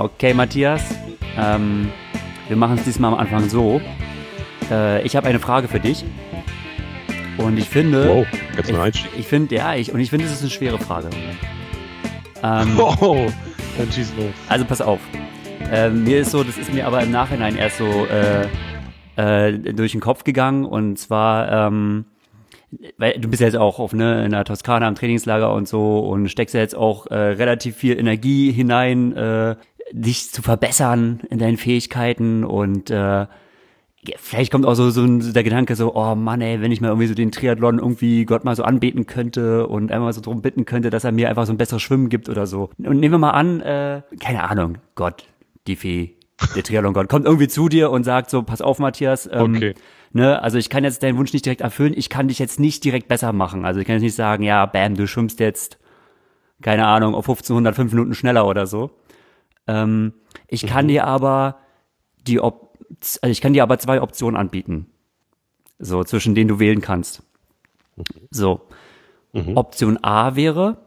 Okay, Matthias, wir machen es diesmal am Anfang so. Ich habe eine Frage für dich. Und ich finde. Wow, ganz mal Einstieg. Ich finde, es ist eine schwere Frage. Dann schieß los. Also pass auf. Das ist mir aber im Nachhinein erst so durch den Kopf gegangen. Und zwar, weil du bist ja jetzt auch in der Toskana am Trainingslager und so und steckst ja jetzt auch relativ viel Energie hinein, dich zu verbessern in deinen Fähigkeiten und vielleicht kommt auch so der Gedanke so, oh Mann ey, wenn ich mal irgendwie so den Triathlon irgendwie Gott mal so anbeten könnte und einmal so drum bitten könnte, dass er mir einfach so ein besseres Schwimmen gibt oder so. Und nehmen wir mal an, keine Ahnung, Gott, die Fee, der Triathlon-Gott, kommt irgendwie zu dir und sagt so, pass auf Matthias, Okay. ne, also ich kann jetzt deinen Wunsch nicht direkt erfüllen, ich kann dich jetzt nicht direkt besser machen. Also ich kann jetzt nicht sagen, ja, bam, du schwimmst jetzt, keine Ahnung, auf 1500 5 Minuten schneller oder so. Ich kann dir aber ich kann dir aber 2 Optionen anbieten. So, zwischen denen du wählen kannst. So. Option A wäre,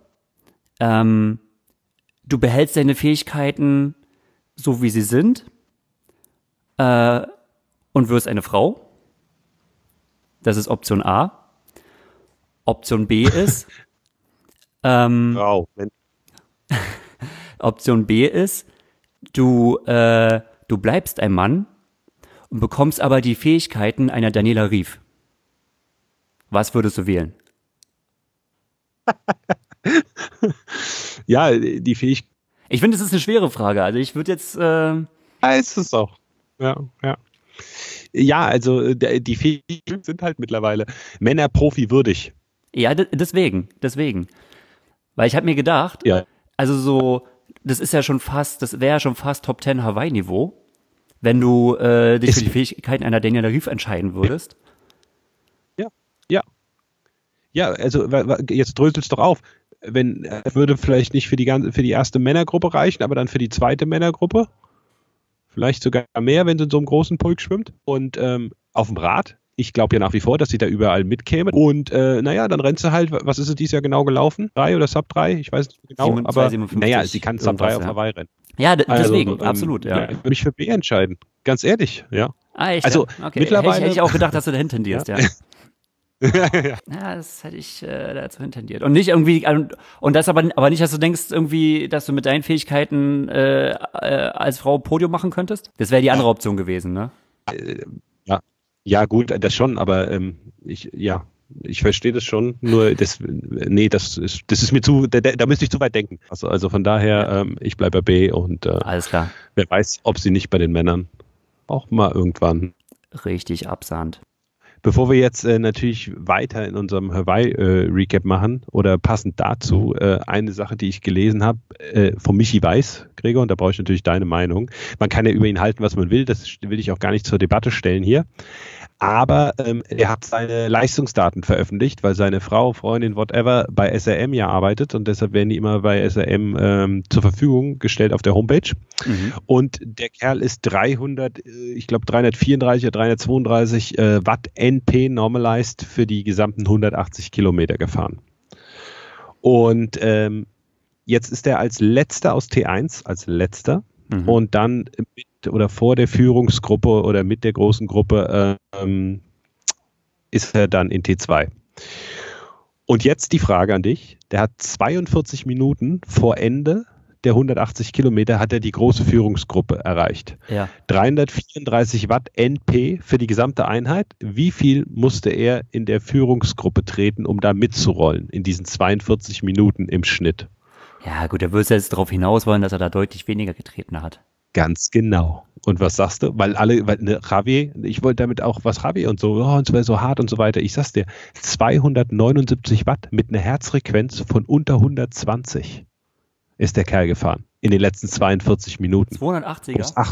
du behältst deine Fähigkeiten so wie sie sind, und wirst eine Frau. Das ist Option A. Option B ist, Wow. Option B ist, du bleibst ein Mann und bekommst aber die Fähigkeiten einer Daniela Rief. Was würdest du wählen? Ja, die Fähigkeit Ich finde, es ist eine schwere Frage. Also ich würde jetzt, ist es auch. Ja. Ja, also die Fähigkeiten sind halt mittlerweile Männerprofi würdig. ja, deswegen. Weil ich habe mir gedacht, Ja. also so, das wäre ja schon fast Top 10 Hawaii-Niveau, wenn du dich für die Fähigkeiten einer Daniela Rief entscheiden würdest. Ja, also jetzt dröselt's doch auf. Würde vielleicht nicht für die erste Männergruppe reichen, aber dann für die zweite Männergruppe. Vielleicht sogar mehr, wenn sie in so einem großen Pulk schwimmt. Und auf dem Rad, ich glaube ja nach wie vor, dass sie da überall mitkäme. Und dann rennt sie halt, was ist sie dieses Jahr genau gelaufen? 3 oder Sub 3? Ich weiß nicht genau. 2,57, Sie kann Sub 3 auf Hawaii rennen. Ja, deswegen, Also, absolut, ja. Ich würde mich für B entscheiden. Ganz ehrlich, ja. Ah, echt? Also okay. mittlerweile. Hätte ich auch gedacht, dass du dahin tendierst, ja. Ja. Ja, das hätte ich dazu intendiert. Und nicht irgendwie, und das aber nicht, dass du denkst, irgendwie, dass du mit deinen Fähigkeiten als Frau Podium machen könntest? Das wäre die andere Option gewesen, ne? Ja, gut, das schon, aber ich verstehe das schon. Nur das ist mir zu, da müsste ich zu weit denken. Also von daher, ich bleibe bei B und Alles klar. wer weiß, ob sie nicht bei den Männern auch mal irgendwann. Richtig absahnt. Bevor wir jetzt natürlich weiter in unserem Hawaii-Recap machen oder passend dazu, eine Sache, die ich gelesen habe, von Michi Weiß, Gregor, und da brauche ich natürlich deine Meinung. Man kann ja über ihn halten, was man will, das will ich auch gar nicht zur Debatte stellen hier. Aber er hat seine Leistungsdaten veröffentlicht, weil seine Frau, Freundin, whatever, bei SRM ja arbeitet und deshalb werden die immer bei SRM zur Verfügung gestellt auf der Homepage. Und der Kerl ist 334 oder 332 Watt NP normalized für die gesamten 180 Kilometer gefahren. Und jetzt ist er als letzter aus T1, und dann mit oder vor der Führungsgruppe oder mit der großen Gruppe ist er dann in T2. Und jetzt die Frage an dich. Der hat 42 Minuten vor Ende der 180 Kilometer hat er die große Führungsgruppe erreicht. Ja. 334 Watt NP für die gesamte Einheit. Wie viel musste er in der Führungsgruppe treten, um da mitzurollen in diesen 42 Minuten im Schnitt? Ja, gut, er würde jetzt darauf hinaus wollen, dass er da deutlich weniger getreten hat. Ganz genau. Und was sagst du? Weil Javier, ich wollte damit auch was Javier und so, und es wäre so hart und so weiter. Ich sag's dir, 279 Watt mit einer Herzfrequenz von unter 120 ist der Kerl gefahren in den letzten 42 Minuten. 280er?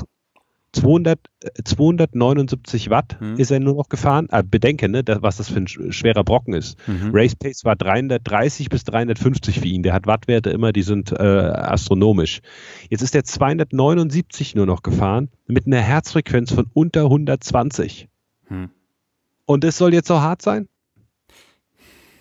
279 Watt ist er nur noch gefahren. Bedenke, ne, was das für ein schwerer Brocken ist. Race Pace war 330 bis 350 für ihn. Der hat Wattwerte immer, die sind astronomisch. Jetzt ist er 279 nur noch gefahren mit einer Herzfrequenz von unter 120. Und das soll jetzt so hart sein?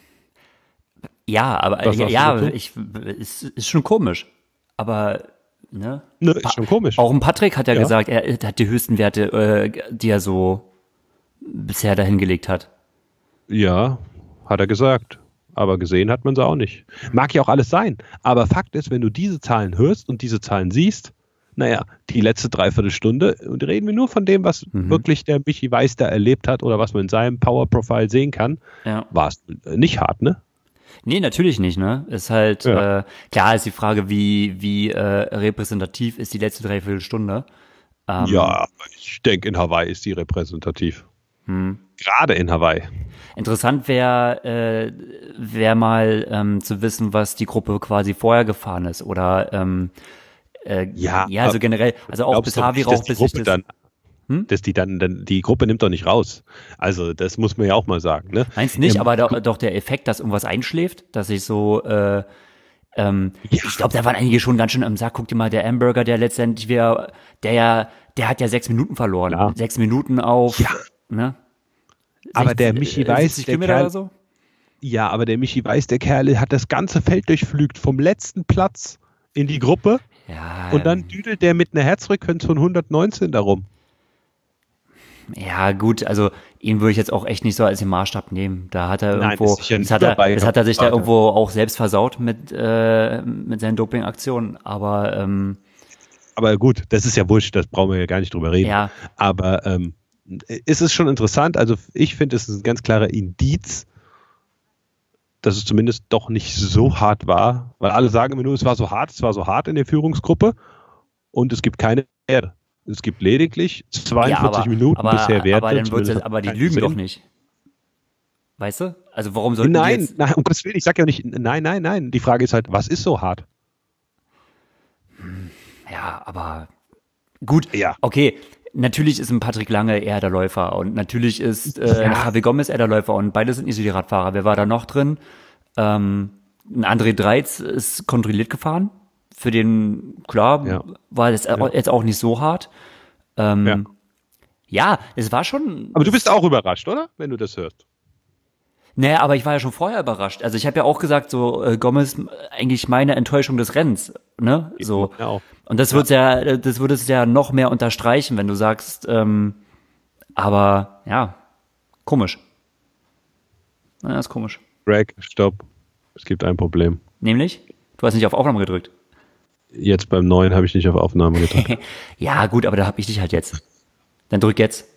Ja, aber es ist schon komisch. Aber ne? Ne, ist schon komisch. Auch ein Patrick hat ja gesagt, er hat die höchsten Werte, die er so bisher dahingelegt hat. Ja, hat er gesagt. Aber gesehen hat man sie auch nicht. Mag ja auch alles sein. Aber Fakt ist, wenn du diese Zahlen hörst und diese Zahlen siehst, naja, die letzte Dreiviertelstunde, und reden wir nur von dem, was wirklich der Michi Weiß da erlebt hat oder was man in seinem Power-Profile sehen kann, war es nicht hart, ne? Nee, natürlich nicht, ne? Ist halt, klar ist die Frage, wie repräsentativ ist die letzte Dreiviertelstunde. Ja, ich denke, in Hawaii ist die repräsentativ. Gerade in Hawaii. Interessant wäre mal zu wissen, was die Gruppe quasi vorher gefahren ist. Oder also generell, also auch bis Harvey Rauch, bis ich das... Dass die Gruppe nimmt doch nicht raus. Also das muss man ja auch mal sagen. Ne? Meinst nicht, aber doch der Effekt, dass irgendwas einschläft, dass ich so, ich glaube, da waren einige schon ganz schön am Sack. Guck dir mal, der Hamburger, der letztendlich der hat ja 6 Minuten verloren. Ja. 6 Minuten auf, ne? Aber der Michi Weiß, der Kerl, oder so? Ja, aber der Michi Weiß, der Kerl hat das ganze Feld durchflügt, vom letzten Platz in die Gruppe. Ja, und dann düdelt der mit einer Herzfrequenz von 119 darum. Ja, gut, also ihn würde ich jetzt auch echt nicht so als den Maßstab nehmen. Da hat er irgendwo, das hat er sich da irgendwo auch selbst versaut mit seinen Dopingaktionen. Aber gut, das ist ja wurscht, das brauchen wir ja gar nicht drüber reden. Ja. Aber ist es schon interessant, also ich finde, es ist ein ganz klarer Indiz, dass es zumindest doch nicht so hart war, weil alle sagen immer nur, es war so hart in der Führungsgruppe und es gibt keine Erde. Es gibt lediglich 42 Minuten bisher Werte. Aber die lügen doch nicht. Weißt du? Also warum sollten die jetzt... Nein, um Gottes Willen, ich sag ja nicht, nein. Die Frage ist halt, was ist so hart? Ja, aber gut, okay. Natürlich ist ein Patrick Lange eher der Läufer und natürlich ist Javi Gomez eher der Läufer und beide sind nicht so die Radfahrer. Wer war da noch drin? Ein André Dreiz ist kontrolliert gefahren. Für den, klar, war das jetzt auch nicht so hart. Ja, es war schon... Aber du bist auch überrascht, oder? Wenn du das hörst. Naja, aber ich war ja schon vorher überrascht. Also ich habe ja auch gesagt, so Gomez, eigentlich meine Enttäuschung des Rennens, ne? So. Ja. Und das würde es ja noch mehr unterstreichen, wenn du sagst, aber ja, komisch. Ja, ist komisch. Greg, stopp. Es gibt ein Problem. Nämlich? Du hast nicht auf Aufnahme gedrückt. Jetzt beim neuen habe ich nicht auf Aufnahme gedrückt. Ja, gut, aber da habe ich dich halt jetzt. Dann drück jetzt.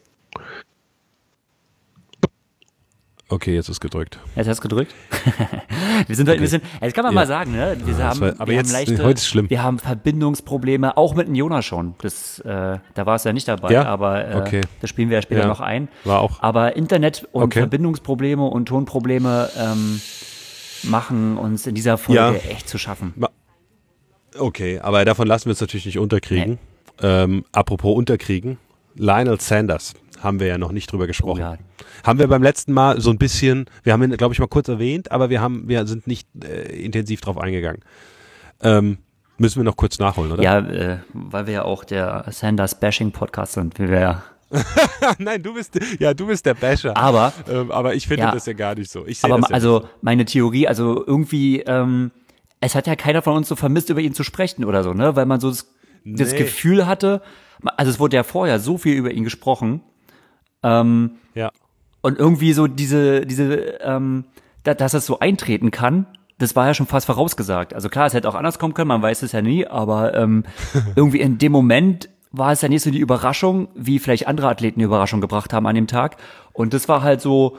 Okay, jetzt ist gedrückt. Jetzt hast du gedrückt? Jetzt kann man mal sagen, ne? Heute ist schlimm. Wir haben Verbindungsprobleme, auch mit dem Jonas schon. Da war es ja nicht dabei, aber das spielen wir ja später noch ein. War auch. Aber Internet und Verbindungsprobleme und Tonprobleme machen uns in dieser Folge echt zu schaffen. Okay, aber davon lassen wir uns natürlich nicht unterkriegen. Nee. Apropos unterkriegen, Lionel Sanders. Haben wir ja noch nicht drüber gesprochen. Oh ja. Haben wir beim letzten Mal so ein bisschen, wir haben ihn, glaube ich, mal kurz erwähnt, aber wir sind nicht intensiv drauf eingegangen. Müssen wir noch kurz nachholen, oder? Ja, weil wir ja auch der Sanders-Bashing-Podcast sind, wie wir ja. Nein, du bist der Basher. Aber ich finde das ja gar nicht so. Meine Theorie, also irgendwie, es hat ja keiner von uns so vermisst, über ihn zu sprechen oder so, ne? Weil man so das Gefühl hatte, also es wurde ja vorher so viel über ihn gesprochen, und irgendwie so dass es so eintreten kann, das war ja schon fast vorausgesagt. Also klar, es hätte auch anders kommen können, man weiß es ja nie, aber irgendwie in dem Moment war es ja nicht so die Überraschung, wie vielleicht andere Athleten die Überraschung gebracht haben an dem Tag. Und das war halt so,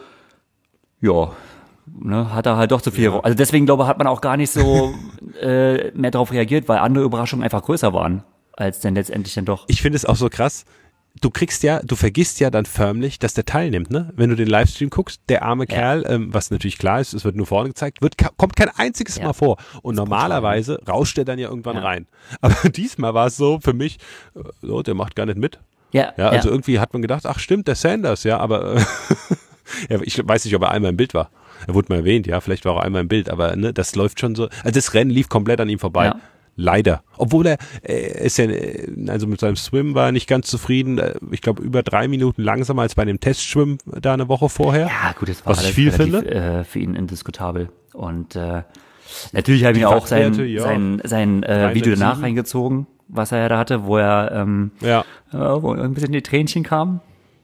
hat er halt doch zu viel. Ja. Also deswegen, glaube ich, hat man auch gar nicht so mehr darauf reagiert, weil andere Überraschungen einfach größer waren, als dann letztendlich dann doch. Ich finde es auch so krass. Du vergisst ja dann förmlich, dass der teilnimmt, ne? Wenn du den Livestream guckst, der arme Kerl, was natürlich klar ist, es wird nur vorne gezeigt, kommt kein einziges Mal vor. Und normalerweise rauscht der dann ja irgendwann rein. Aber diesmal war es so für mich, der macht gar nicht mit. Also irgendwie hat man gedacht, ach stimmt, der Sanders, aber ich weiß nicht, ob er einmal im Bild war. Er wurde mal erwähnt, vielleicht war er einmal im Bild, aber ne, das läuft schon so. Also das Rennen lief komplett an ihm vorbei. Ja. Leider. Obwohl er ist also mit seinem Swim war er nicht ganz zufrieden. Ich glaube, über 3 Minuten langsamer als bei dem Testschwimmen da eine Woche vorher. Ja, gut, das war was ich viel finde. Für ihn indiskutabel. Und Natürlich habe ich mir auch sein Rein Video danach 7. reingezogen, was er ja da hatte, wo er wo ein bisschen die Tränchen kamen.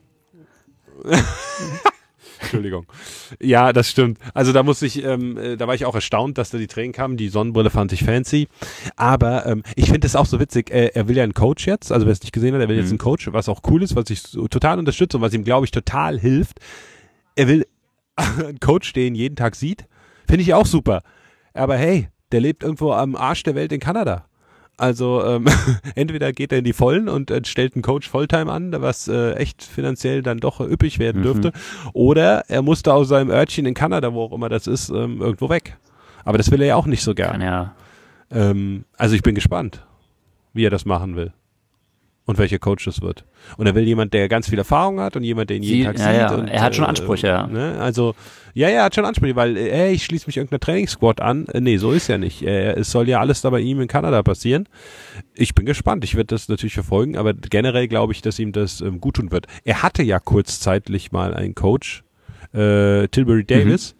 Entschuldigung. Ja, das stimmt. Also da da war ich auch erstaunt, dass da die Tränen kamen. Die Sonnenbrille fand ich fancy. Aber ich finde es auch so witzig. Er will ja einen Coach jetzt. Also wer es nicht gesehen hat, er will jetzt einen Coach, was auch cool ist, was ich so total unterstütze und was ihm, glaube ich, total hilft. Er will einen Coach, den ihn jeden Tag sieht. Finde ich auch super. Aber hey, der lebt irgendwo am Arsch der Welt in Kanada. Also entweder geht er in die Vollen und stellt einen Coach Volltime an, was echt finanziell dann doch üppig werden dürfte, oder er musste aus seinem Örtchen in Kanada, wo auch immer das ist, irgendwo weg. Aber das will er ja auch nicht so gern. Also ich bin gespannt, wie er das machen will und welcher Coach das wird. Und er will jemand, der ganz viel Erfahrung hat und jemand, der ihn jeden Tag sieht. Ja. Und, er hat schon Ansprüche, ne? Also, er hat schon Ansprüche, weil, ich schließe mich irgendeiner Trainingssquad an. Nee, so ist ja nicht. Es soll ja alles da bei ihm in Kanada passieren. Ich bin gespannt. Ich werde das natürlich verfolgen, aber generell glaube ich, dass ihm das gut tun wird. Er hatte ja kurzzeitig mal einen Coach, Tilbury Davis,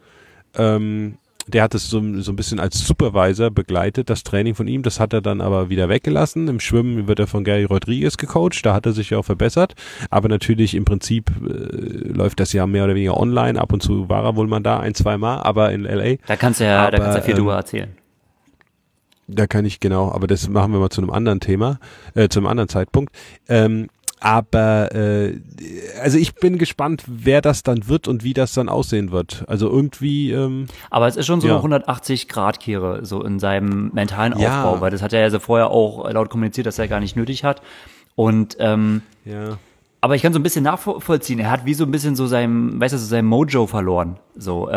der hat es so ein bisschen als Supervisor begleitet, das Training von ihm. Das hat er dann aber wieder weggelassen. Im Schwimmen wird er von Gary Rodriguez gecoacht. Da hat er sich ja auch verbessert. Aber natürlich im Prinzip läuft das ja mehr oder weniger online. Ab und zu war er wohl mal da, 1-2 Mal, aber in L.A. Da kannst du ja viel drüber erzählen. Da kann ich, genau, aber das machen wir mal zu einem anderen Thema, zu einem anderen Zeitpunkt. Aber also ich bin gespannt, wer das dann wird und wie das dann aussehen wird. Also irgendwie. Aber es ist schon so eine 180-Grad-Kehre so in seinem mentalen Aufbau, weil das hat er ja so vorher auch laut kommuniziert, dass er gar nicht nötig hat. Und aber ich kann so ein bisschen nachvollziehen. Er hat wie so ein bisschen so sein Mojo verloren. So,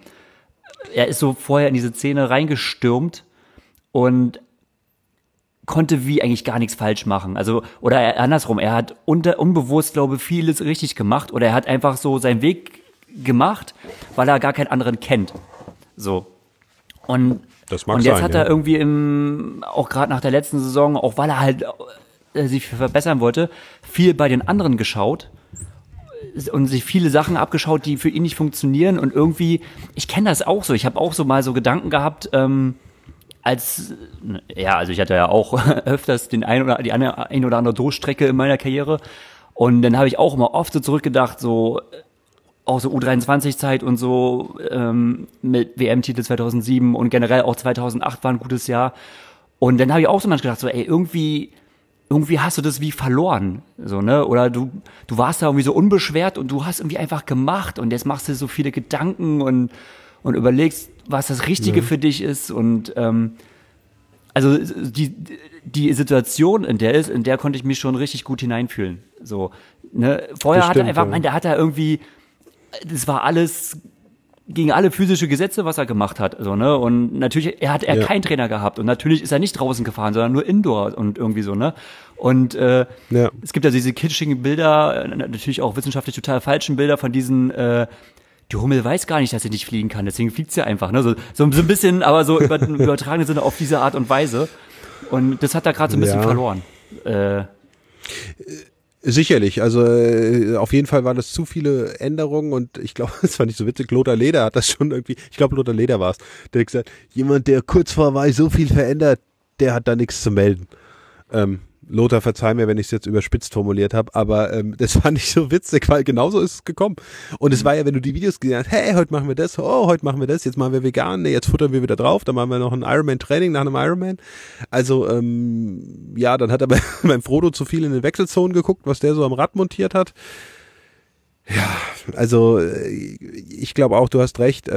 er ist so vorher in diese Szene reingestürmt und konnte wie eigentlich gar nichts falsch machen. Also, oder andersrum, er hat unbewusst, glaube ich, vieles richtig gemacht oder er hat einfach so seinen Weg gemacht, weil er gar keinen anderen kennt. So. Und jetzt hat er irgendwie auch gerade nach der letzten Saison, auch weil er halt sich verbessern wollte, viel bei den anderen geschaut und sich viele Sachen abgeschaut, die für ihn nicht funktionieren und irgendwie, ich kenne das auch so, ich habe auch so mal so Gedanken gehabt, also ich hatte ja auch öfters die ein oder andere Durchstrecke in meiner Karriere und dann habe ich auch immer oft so zurückgedacht, so auch so U23-Zeit und so mit WM-Titel 2007 und generell auch 2008 war ein gutes Jahr und dann habe ich auch so manchmal gedacht, so irgendwie hast du das wie verloren, so, ne, oder du warst da irgendwie so unbeschwert und du hast irgendwie einfach gemacht und jetzt machst du so viele Gedanken und überlegst, was das Richtige für dich ist und also die Situation, in der konnte ich mich schon richtig gut hineinfühlen. So, ne? Vorher hat er einfach, der hat er irgendwie, das war alles gegen alle physische Gesetze, was er gemacht hat, so, ne? Und natürlich hat er keinen Trainer gehabt und natürlich ist er nicht draußen gefahren, sondern nur Indoor und irgendwie so, ne? Und es gibt ja diese kitschigen Bilder, natürlich auch wissenschaftlich total falschen Bilder von diesen die Hummel weiß gar nicht, dass sie nicht fliegen kann, deswegen fliegt sie einfach, ne? So ein bisschen, aber so im übertragenen Sinne auf diese Art und Weise. Und das hat er gerade so ein bisschen verloren. Sicherlich, also auf jeden Fall waren das zu viele Änderungen und ich glaube, das fand ich so witzig, Lothar Leder hat das schon irgendwie, ich glaube Lothar Leder war es, der hat gesagt, jemand, der kurz vor Wahl so viel verändert, der hat da nichts zu melden. Lothar, verzeih mir, wenn ich es jetzt überspitzt formuliert habe, aber das fand ich so witzig, weil genauso ist es gekommen. Und es war ja, wenn du die Videos gesehen hast, hey, heute machen wir das, oh, heute machen wir das, jetzt machen wir vegan, nee, jetzt futtern wir wieder drauf, dann machen wir noch ein Ironman-Training nach einem Ironman. Also, dann hat er beim Frodo zu viel in den Wechselzonen geguckt, was der so am Rad montiert hat. Ja, also ich glaube auch, du hast recht,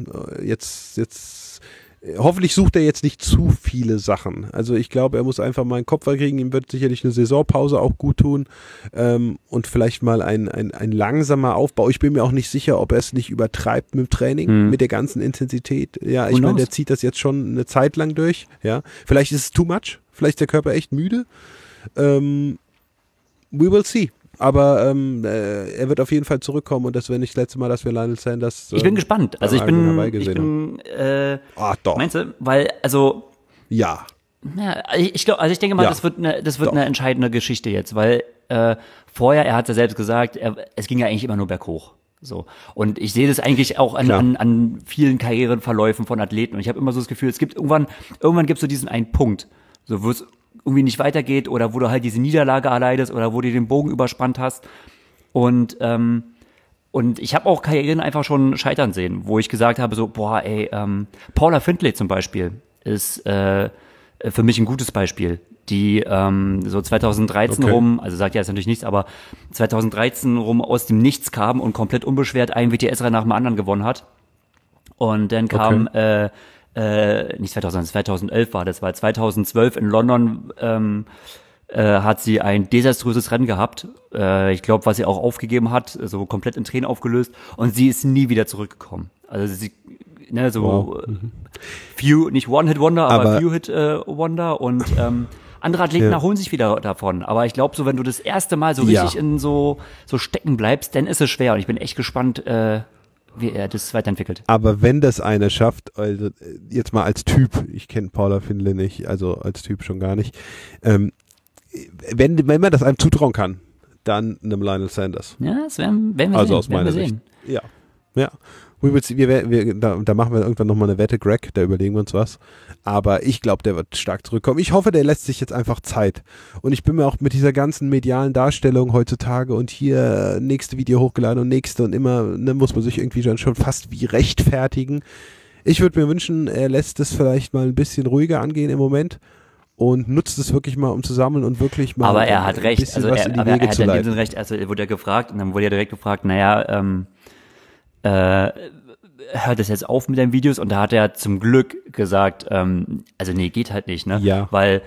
hoffentlich sucht er jetzt nicht zu viele Sachen. Also ich glaube, er muss einfach mal einen Kopf kriegen. Ihm wird sicherlich eine Saisonpause auch gut tun und vielleicht mal ein langsamer Aufbau. Ich bin mir auch nicht sicher, ob er es nicht übertreibt mit dem Training, mit der ganzen Intensität. Ja, ich meine, der zieht das jetzt schon eine Zeit lang durch. Ja, vielleicht ist es too much. Vielleicht ist der Körper echt müde. We will see. Aber er wird auf jeden Fall zurückkommen und das wäre nicht das letzte Mal, dass wir Lionel Sanders ich bin gespannt. Also ich bin doch. meinst du? Weil, also ja, ich denke mal, das wird eine entscheidende Geschichte jetzt, weil vorher, er hat ja selbst gesagt, es ging ja eigentlich immer nur berghoch. So. Und ich sehe das eigentlich auch an vielen Karrierenverläufen von Athleten. Und ich habe immer so das Gefühl, es gibt irgendwann gibt es so diesen einen Punkt, so wo es irgendwie nicht weitergeht oder wo du halt diese Niederlage erleidest oder wo du den Bogen überspannt hast. Und ich habe auch Karrieren einfach schon scheitern sehen, wo ich gesagt habe, so, Paula Findlay zum Beispiel ist für mich ein gutes Beispiel, die so 2013 rum, also sagt ja jetzt natürlich nichts, aber 2013 rum aus dem Nichts kam und komplett unbeschwert einen WTS-Rennen nach dem anderen gewonnen hat. Und dann kam, nicht 2011 war das, weil 2012 in London hat sie ein desaströses Rennen gehabt. Ich glaube, was sie auch aufgegeben hat, so komplett in Tränen aufgelöst. Und sie ist nie wieder zurückgekommen. Also sie, ne, so few, nicht One-Hit-Wonder, aber Few-Hit-Wonder. Und andere Athleten erholen sich wieder davon. Aber ich glaube, so wenn du das erste Mal so richtig in so stecken bleibst, dann ist es schwer. Und ich bin echt gespannt, wie er das weiterentwickelt. Aber wenn das einer schafft, also jetzt mal als Typ, ich kenne Paula Findlay nicht, also als Typ schon gar nicht, wenn man das einem zutrauen kann, dann einem Lionel Sanders. Ja, das werden wir also sehen. Aus meiner Sicht. Ja. Da machen wir irgendwann nochmal eine Wette, Greg, da überlegen wir uns was. Aber ich glaube, der wird stark zurückkommen. Ich hoffe, der lässt sich jetzt einfach Zeit. Und ich bin mir auch mit dieser ganzen medialen Darstellung heutzutage und hier nächste Video hochgeladen und nächste und immer, ne, muss man sich irgendwie schon fast wie rechtfertigen. Ich würde mir wünschen, er lässt es vielleicht mal ein bisschen ruhiger angehen im Moment und nutzt es wirklich mal, um zu sammeln und wirklich mal aber er hat recht, also er hat in dem Sinne recht, also wurde er gefragt und dann wurde er direkt gefragt, hört es jetzt auf mit deinen Videos? Und da hat er zum Glück gesagt, also nee, geht halt nicht, ne? Ja. Weil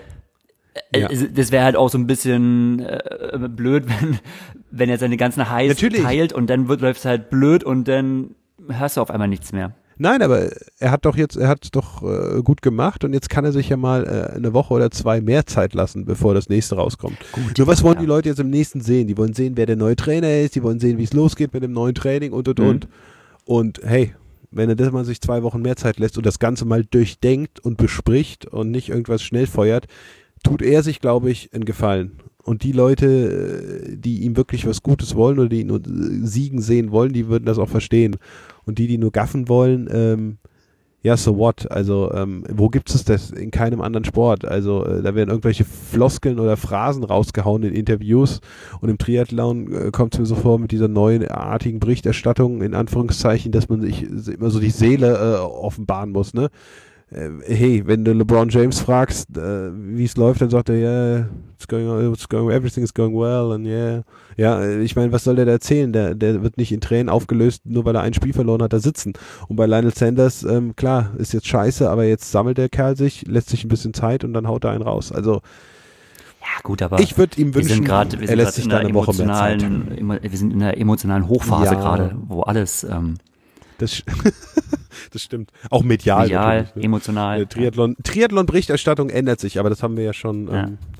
das wäre halt auch so ein bisschen blöd, wenn er seine ganzen Highs teilt und dann läuft es halt blöd und dann hörst du auf einmal nichts mehr. Nein, aber er hat doch gut gemacht und jetzt kann er sich ja mal eine Woche oder zwei mehr Zeit lassen, bevor das nächste rauskommt. Gut, nur was wollen die Leute jetzt im nächsten sehen? Die wollen sehen, wer der neue Trainer ist, die wollen sehen, wie es losgeht mit dem neuen Training und. Und hey, wenn er das mal sich 2 Wochen mehr Zeit lässt und das Ganze mal durchdenkt und bespricht und nicht irgendwas schnell feuert, tut er sich, glaube ich, einen Gefallen. Und die Leute, die ihm wirklich was Gutes wollen oder die ihn nur siegen sehen wollen, die würden das auch verstehen. Und die nur gaffen wollen, so what? Also, wo gibt es das? In keinem anderen Sport. Also, da werden irgendwelche Floskeln oder Phrasen rausgehauen in Interviews. Und im Triathlon kommt es mir so vor mit dieser neuartigen Berichterstattung, in Anführungszeichen, dass man sich immer so die Seele offenbaren muss, ne? Hey, wenn du LeBron James fragst, wie es läuft, dann sagt er, everything is going well and ja, ich meine, was soll der da erzählen? Der wird nicht in Tränen aufgelöst, nur weil er ein Spiel verloren hat, da sitzen. Und bei Lionel Sanders, klar, ist jetzt scheiße, aber jetzt sammelt der Kerl sich, lässt sich ein bisschen Zeit und dann haut er einen raus. Also ja, gut, aber ich würde ihm wünschen, er lässt sich da eine Woche mehr Zeit. Wir sind in der emotionalen Hochphase gerade, wo alles das stimmt. Auch medial ne? Emotional. Triathlon-Berichterstattung ändert sich, aber das haben wir ja schon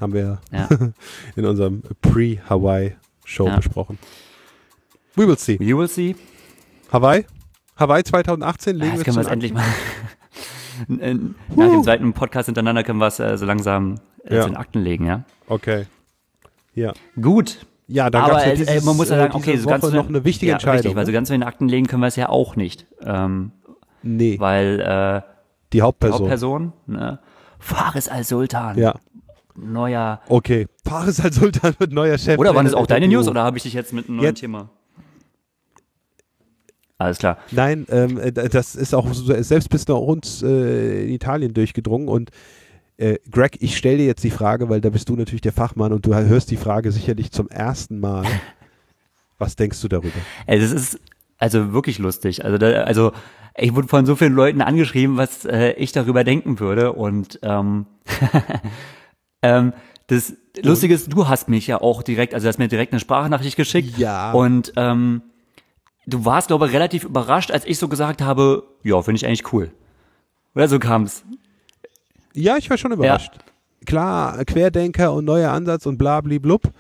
in unserem Pre-Hawaii-Show besprochen. We will see. Hawaii 2018 legen wir können wir es endlich mal. Nach dem zweiten Podcast hintereinander können wir es so langsam zu den Akten legen, ja? Okay. Ja. Gut. Ja, da aber man muss ja sagen, okay, so ganz noch eine wichtige Entscheidung. Richtig, weil so ganz in den Akten legen können wir es ja auch nicht. Nee. Weil die Hauptperson, ne? Faris Al-Sultan. Ja. Neuer. Okay, Faris Al-Sultan wird neuer Chef. Oder waren das auch deine News oder habe ich dich jetzt mit einem neuen Thema? Alles klar. Nein, das ist auch selbst bis nach uns in Italien durchgedrungen und Greg, ich stelle dir jetzt die Frage, weil da bist du natürlich der Fachmann und du hörst die Frage sicherlich zum ersten Mal. Was denkst du darüber? Das ist also wirklich lustig. Also ich wurde von so vielen Leuten angeschrieben, was ich darüber denken würde. Und das Lustige ist, du hast mich ja auch direkt, also du hast mir direkt eine Sprachnachricht geschickt. Ja. Und du warst, glaube ich, relativ überrascht, als ich so gesagt habe, ja, finde ich eigentlich cool. Oder so kam's. Ja, ich war schon überrascht. Ja. Klar, Querdenker und neuer Ansatz und blablablub.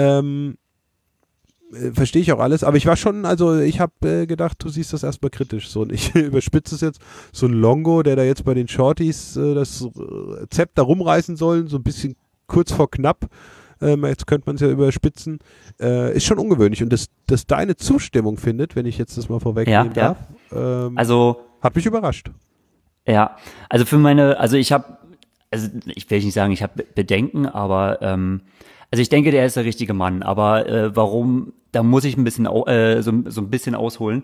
Verstehe ich auch alles, aber ich war schon, also ich habe gedacht, du siehst das erstmal kritisch. So, und ich überspitze es jetzt, so ein Longo, der da jetzt bei den Shorties das Zepter rumreißen soll, so ein bisschen kurz vor knapp, jetzt könnte man es ja überspitzen, ist schon ungewöhnlich. Und dass deine Zustimmung findet, wenn ich jetzt das mal vorwegnehmen darf, also hat mich überrascht. ja, also ich will nicht sagen, ich habe Bedenken, aber also ich denke, der ist der richtige Mann. Aber warum? Da muss ich ein bisschen so ein bisschen ausholen,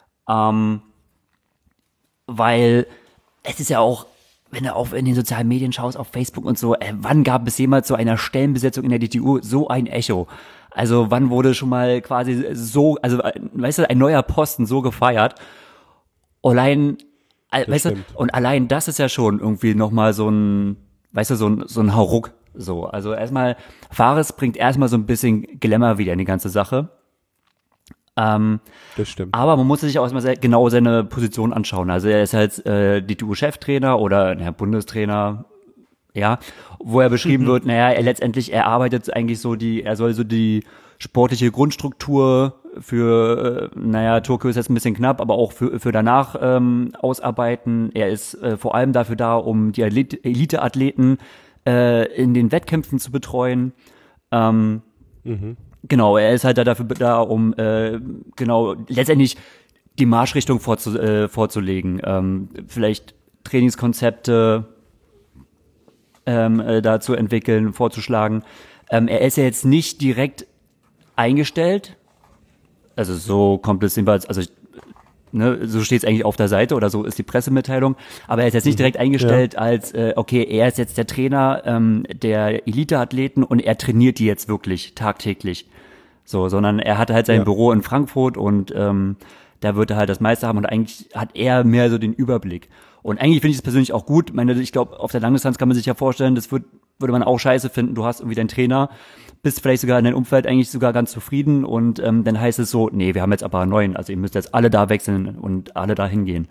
weil es ist ja auch, wenn du auf in den sozialen Medien schaust, auf Facebook und so, wann gab es jemals zu einer Stellenbesetzung in der DTU so ein Echo? Also wann wurde schon mal quasi so, also weißt du, ein neuer Posten so gefeiert? Allein, weißt du, und allein das ist ja schon irgendwie nochmal so ein, weißt du, so ein Hauruck. So, also erstmal, Fares bringt erstmal so ein bisschen Glamour wieder in die ganze Sache. Das stimmt. Aber man muss sich auch erstmal genau seine Position anschauen. Also er ist halt DTU-Cheftrainer oder Bundestrainer, ja, wo er beschrieben wird, er arbeitet eigentlich er soll so die sportliche Grundstruktur für, Tokio ist jetzt ein bisschen knapp, aber auch für danach ausarbeiten. Er ist vor allem dafür da, um die Elite-Athleten in den Wettkämpfen zu betreuen. Genau, er ist halt dafür da, um letztendlich die Marschrichtung vorzulegen. Vielleicht Trainingskonzepte da zu entwickeln, vorzuschlagen. Er ist ja jetzt nicht direkt eingestellt. Also so kommt es jedenfalls, so steht es eigentlich auf der Seite oder so ist die Pressemitteilung. Aber er ist jetzt nicht direkt eingestellt als, er ist jetzt der Trainer der Eliteathleten und er trainiert die jetzt wirklich tagtäglich. So, sondern er hatte halt sein Büro in Frankfurt und da wird er halt das meiste haben und eigentlich hat er mehr so den Überblick. Und eigentlich finde ich es persönlich auch gut. Ich glaube, auf der Langdistanz kann man sich ja vorstellen, würde man auch scheiße finden. Du hast irgendwie deinen Trainer, bist vielleicht sogar in deinem Umfeld eigentlich sogar ganz zufrieden und dann heißt es so, nee, wir haben jetzt aber einen neuen, also ihr müsst jetzt alle da wechseln und alle da hingehen.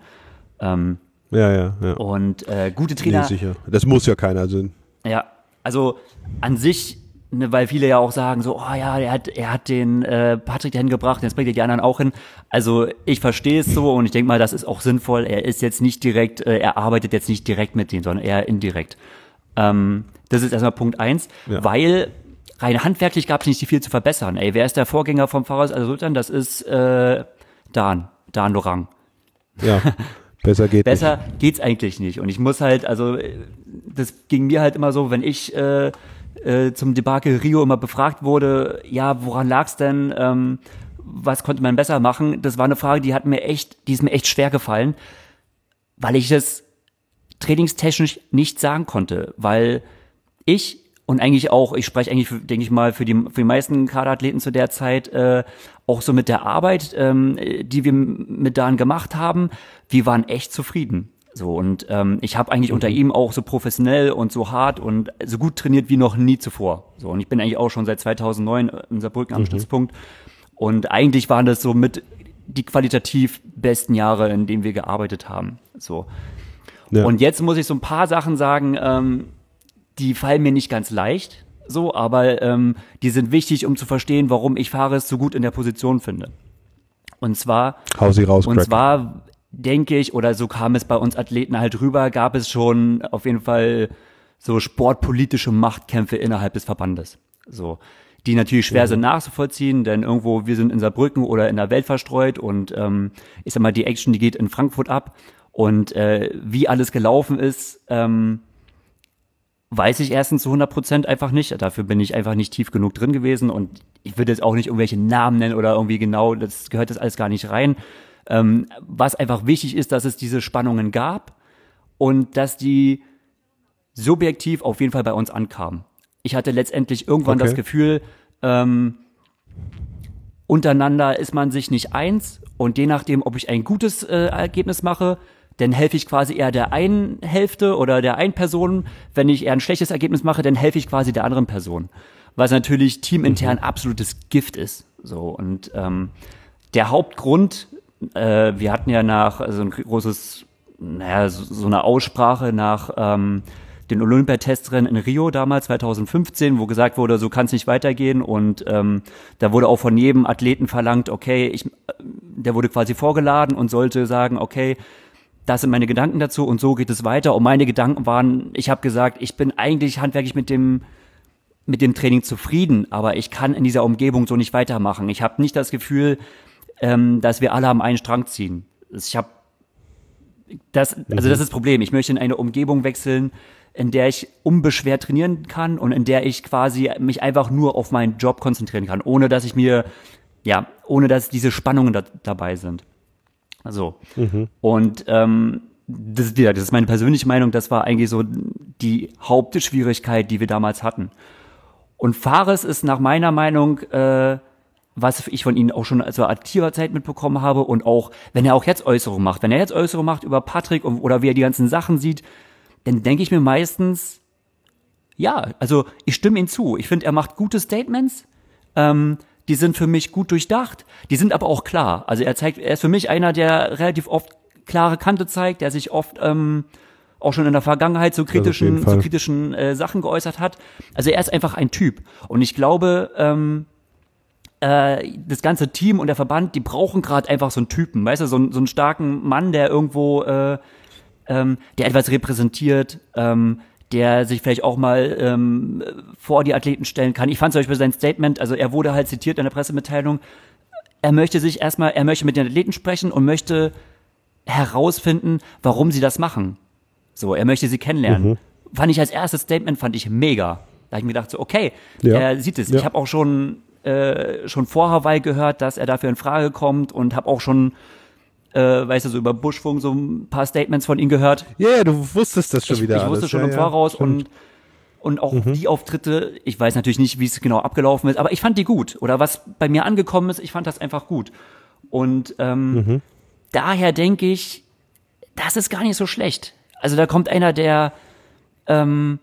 Ja. Und gute Trainer. Nee, sicher. Das muss ja keiner sein. Ja, also an sich, weil viele ja auch sagen so, er hat den Patrick dahin gebracht, jetzt bringt er die anderen auch hin. Also ich verstehe es so und ich denke mal, das ist auch sinnvoll. Er ist jetzt nicht direkt, er arbeitet jetzt nicht direkt mit denen, sondern eher indirekt. Das ist erstmal Punkt 1, weil rein handwerklich gab es nicht viel zu verbessern. Wer ist der Vorgänger vom Fares Al-Sultan? Das ist Dan Lorang. Ja, besser geht's eigentlich nicht. Und ich muss halt, also das ging mir halt immer so, wenn ich zum Debakel Rio immer befragt wurde, ja, woran lag's denn? Was konnte man besser machen? Das war eine Frage, die ist mir echt schwer gefallen, weil ich das trainingstechnisch nicht sagen konnte, weil ich spreche eigentlich, denke ich mal, für die meisten Kaderathleten zu der Zeit, auch so mit der Arbeit, die wir mit Dan gemacht haben, wir waren echt zufrieden. So, und ich habe eigentlich unter ihm auch so professionell und so hart und so gut trainiert wie noch nie zuvor. So, und ich bin eigentlich auch schon seit 2009 in Saarbrücken am Stützpunkt. Und eigentlich waren das so mit die qualitativ besten Jahre, in denen wir gearbeitet haben. So. Ja. Und jetzt muss ich so ein paar Sachen sagen, die fallen mir nicht ganz leicht, so, aber die sind wichtig, um zu verstehen, warum ich Fares so gut in der Position finde. Und zwar, hau sie raus, und Craig. zwar denke ich, oder so kam es bei uns Athleten halt rüber, gab es schon auf jeden Fall so sportpolitische Machtkämpfe innerhalb des Verbandes. So, die natürlich schwer sind nachzuvollziehen, denn irgendwo, wir sind in Saarbrücken oder in der Welt verstreut und ich sag mal, die Action, die geht in Frankfurt ab und wie alles gelaufen ist, weiß ich erstens zu 100% einfach nicht. Dafür bin ich einfach nicht tief genug drin gewesen und ich würde jetzt auch nicht irgendwelche Namen nennen oder irgendwie genau, das gehört das alles gar nicht rein. Was einfach wichtig ist, dass es diese Spannungen gab und dass die subjektiv auf jeden Fall bei uns ankamen. Ich hatte letztendlich irgendwann das Gefühl, untereinander ist man sich nicht eins und je nachdem, ob ich ein gutes Ergebnis mache, dann helfe ich quasi eher der einen Hälfte oder der einen Person. Wenn ich eher ein schlechtes Ergebnis mache, dann helfe ich quasi der anderen Person. Was natürlich teamintern absolutes Gift ist. So, und der Hauptgrund, wir hatten ja nach so ein großes, so eine Aussprache nach den Olympiatestrinnen in Rio damals 2015, wo gesagt wurde, so kann es nicht weitergehen und da wurde auch von jedem Athleten verlangt, der wurde quasi vorgeladen und sollte sagen, okay, das sind meine Gedanken dazu und so geht es weiter. Und meine Gedanken waren, ich habe gesagt, ich bin eigentlich handwerklich mit dem mit dem Training zufrieden, aber ich kann in dieser Umgebung so nicht weitermachen. Ich habe nicht das Gefühl, dass wir alle am einen Strang ziehen. Ich habe das ist das Problem. Ich möchte in eine Umgebung wechseln, in der ich unbeschwert trainieren kann und in der ich quasi mich einfach nur auf meinen Job konzentrieren kann, ohne dass diese Spannungen dabei sind. So. Und das ist meine persönliche Meinung, das war eigentlich so die Hauptschwierigkeit, die wir damals hatten. Und Fares ist nach meiner Meinung, was ich von ihm auch schon zur aktiver Zeit mitbekommen habe und auch, wenn er auch jetzt Äußerungen macht, über Patrick oder wie er die ganzen Sachen sieht, dann denke ich mir meistens, ja, also ich stimme ihm zu. Ich finde, er macht gute Statements, die sind für mich gut durchdacht, die sind aber auch klar. Also er ist für mich einer, der relativ oft klare Kante zeigt, der sich oft auch schon in der Vergangenheit zu kritischen Sachen geäußert hat. Also er ist einfach ein Typ. Und ich glaube, das ganze Team und der Verband, die brauchen gerade einfach so einen Typen, weißt du, so einen starken Mann, der irgendwo, der etwas repräsentiert, der sich vielleicht auch mal vor die Athleten stellen kann. Ich fand zum Beispiel sein Statement, also er wurde halt zitiert in der Pressemitteilung, er möchte mit den Athleten sprechen und möchte herausfinden, warum sie das machen. So, er möchte sie kennenlernen. Fand ich als erstes Statement, mega. Da habe ich mir gedacht, so, okay, er sieht es. Ja. Ich habe auch schon vor Hawaii gehört, dass er dafür in Frage kommt und habe auch schon, so über Buschfunk so ein paar Statements von ihm gehört. Ja, du wusstest das schon wieder. Ich wusste schon im Voraus und auch die Auftritte, ich weiß natürlich nicht, wie es genau abgelaufen ist, aber ich fand die gut. Oder was bei mir angekommen ist, ich fand das einfach gut. Und daher denke ich, das ist gar nicht so schlecht. Also da kommt einer, der kann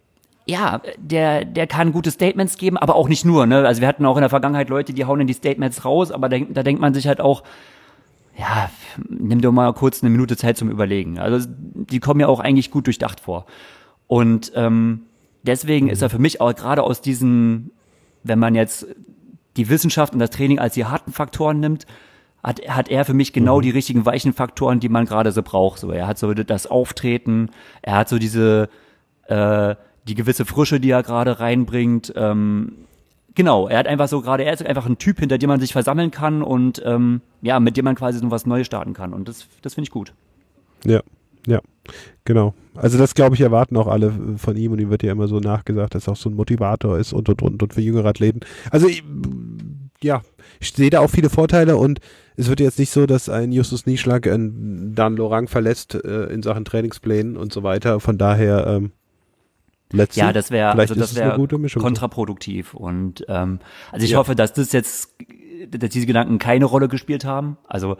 gute Statements geben, aber auch nicht nur, ne? Also wir hatten auch in der Vergangenheit Leute, die hauen in die Statements raus, aber da denkt man sich halt auch, ja, nimm dir mal kurz eine Minute Zeit zum Überlegen. Also die kommen ja auch eigentlich gut durchdacht vor. Und deswegen ist er für mich auch gerade aus diesen, wenn man jetzt die Wissenschaft und das Training als die harten Faktoren nimmt, hat er für mich genau die richtigen weichen Faktoren, die man gerade so braucht. So, er hat so das Auftreten, er hat so diese die gewisse Frische, die er gerade reinbringt. Genau, er ist einfach ein Typ, hinter dem man sich versammeln kann und mit dem man quasi so was Neues starten kann. Und das finde ich gut. Ja, genau. Also das, glaube ich, erwarten auch alle von ihm und ihm wird ja immer so nachgesagt, dass er auch so ein Motivator ist und für jüngere Athleten. Also ich sehe da auch viele Vorteile und es wird jetzt nicht so, dass ein Justus Nieschlag Dan Lorang verlässt in Sachen Trainingsplänen und so weiter. Von daher das wäre kontraproduktiv. Und ich hoffe, dass dass diese Gedanken keine Rolle gespielt haben. Also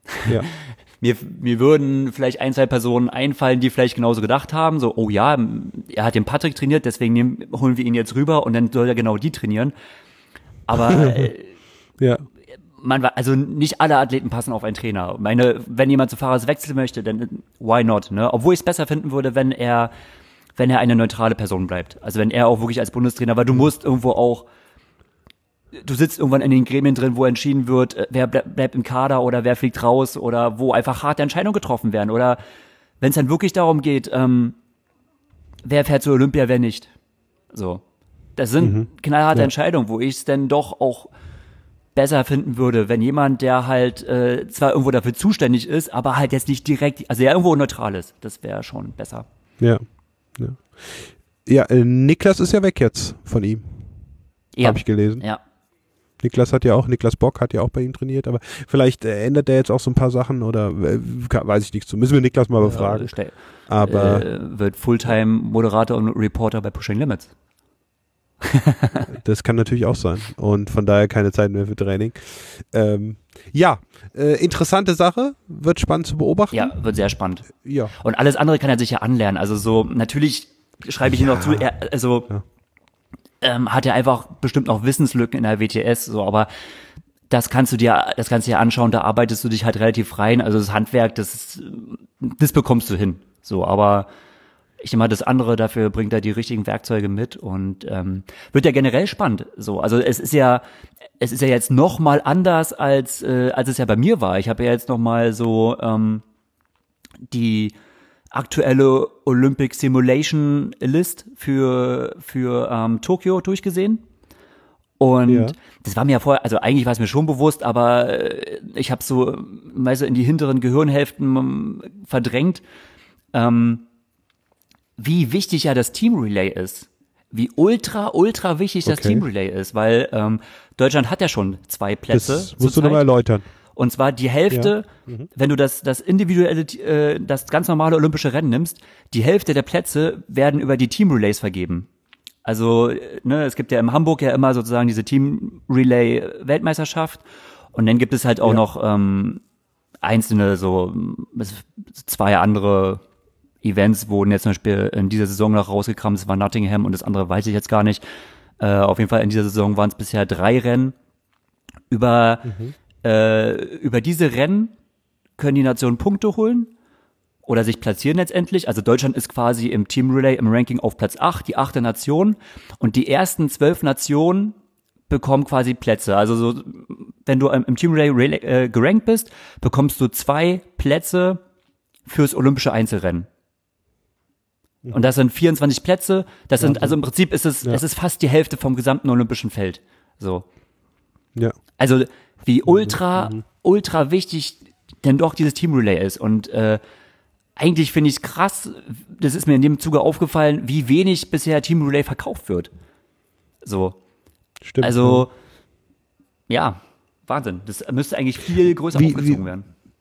mir würden vielleicht 1, 2 Personen einfallen, die vielleicht genauso gedacht haben. So, oh ja, er hat den Patrick trainiert, deswegen holen wir ihn jetzt rüber und dann soll er genau die trainieren. Aber also nicht alle Athleten passen auf einen Trainer. Wenn jemand zu Fares wechseln möchte, dann why not? Ne? Obwohl ich es besser finden würde, wenn er eine neutrale Person bleibt. Also wenn er auch wirklich als Bundestrainer, weil du musst irgendwo auch, du sitzt irgendwann in den Gremien drin, wo entschieden wird, wer bleibt im Kader oder wer fliegt raus oder wo einfach harte Entscheidungen getroffen werden. Oder wenn es dann wirklich darum geht, wer fährt zur Olympia, wer nicht. So. Das sind knallharte Entscheidungen, wo ich es dann doch auch besser finden würde, wenn jemand, der halt zwar irgendwo dafür zuständig ist, aber halt jetzt nicht direkt, also ja irgendwo neutral ist. Das wäre schon besser. Ja, Niklas ist ja weg jetzt von ihm. Ja. Habe ich gelesen. Ja. Niklas Bock hat ja auch bei ihm trainiert, aber vielleicht ändert er jetzt auch so ein paar Sachen oder weiß ich nichts zu. Müssen wir Niklas mal befragen. Wird Fulltime-Moderator und Reporter bei Pushing Limits. Das kann natürlich auch sein und von daher keine Zeit mehr für Training. Interessante Sache, wird spannend zu beobachten. Ja, wird sehr spannend. Ja. Und alles andere kann er sich ja anlernen. Also so, natürlich schreibe ich ihm noch zu, hat er einfach bestimmt noch Wissenslücken in der WTS, so, aber das kannst du dir anschauen, da arbeitest du dich halt relativ rein. Also das Handwerk, das bekommst du hin. So, aber ich nehme mal das andere, dafür bringt er die richtigen Werkzeuge mit und wird ja generell spannend. So, also es ist ja jetzt noch mal anders als es ja bei mir war. Ich habe ja jetzt noch mal so die aktuelle Olympic Simulation List für Tokio durchgesehen. Und das war mir ja vorher, also eigentlich war es mir schon bewusst, aber ich habe so weißt du, in die hinteren Gehirnhälften verdrängt, wie wichtig ja das Team Relay ist. Wie ultra wichtig das Team Relay ist, weil Deutschland hat ja schon 2 Plätze. Das musst du nochmal erläutern. Und zwar die Hälfte, wenn du das individuelle, das ganz normale olympische Rennen nimmst, die Hälfte der Plätze werden über die Team Relays vergeben. Also, ne, es gibt ja in Hamburg ja immer sozusagen diese Team Relay Weltmeisterschaft und dann gibt es halt auch noch einzelne so 2 andere Events wurden jetzt zum Beispiel in dieser Saison noch rausgekramt, das war Nottingham und das andere weiß ich jetzt gar nicht. Auf jeden Fall in dieser Saison waren es bisher 3 Rennen. Über diese Rennen können die Nationen Punkte holen oder sich platzieren letztendlich. Also Deutschland ist quasi im Team Relay im Ranking auf Platz 8, die 8. Nation. Und die ersten 12 Nationen bekommen quasi Plätze. Also so, wenn du im Team Relay gerankt bist, bekommst du 2 Plätze fürs olympische Einzelrennen. Und das sind 24 Plätze. Das sind, also im Prinzip ist es ist fast die Hälfte vom gesamten olympischen Feld. So. Ja. Also wie ultra wichtig denn doch dieses Team Relay ist. Und eigentlich finde ich es krass, das ist mir in dem Zuge aufgefallen, wie wenig bisher Team Relay verkauft wird. So. Stimmt. Also, ja, Wahnsinn. Das müsste eigentlich viel größer aufgezogen werden.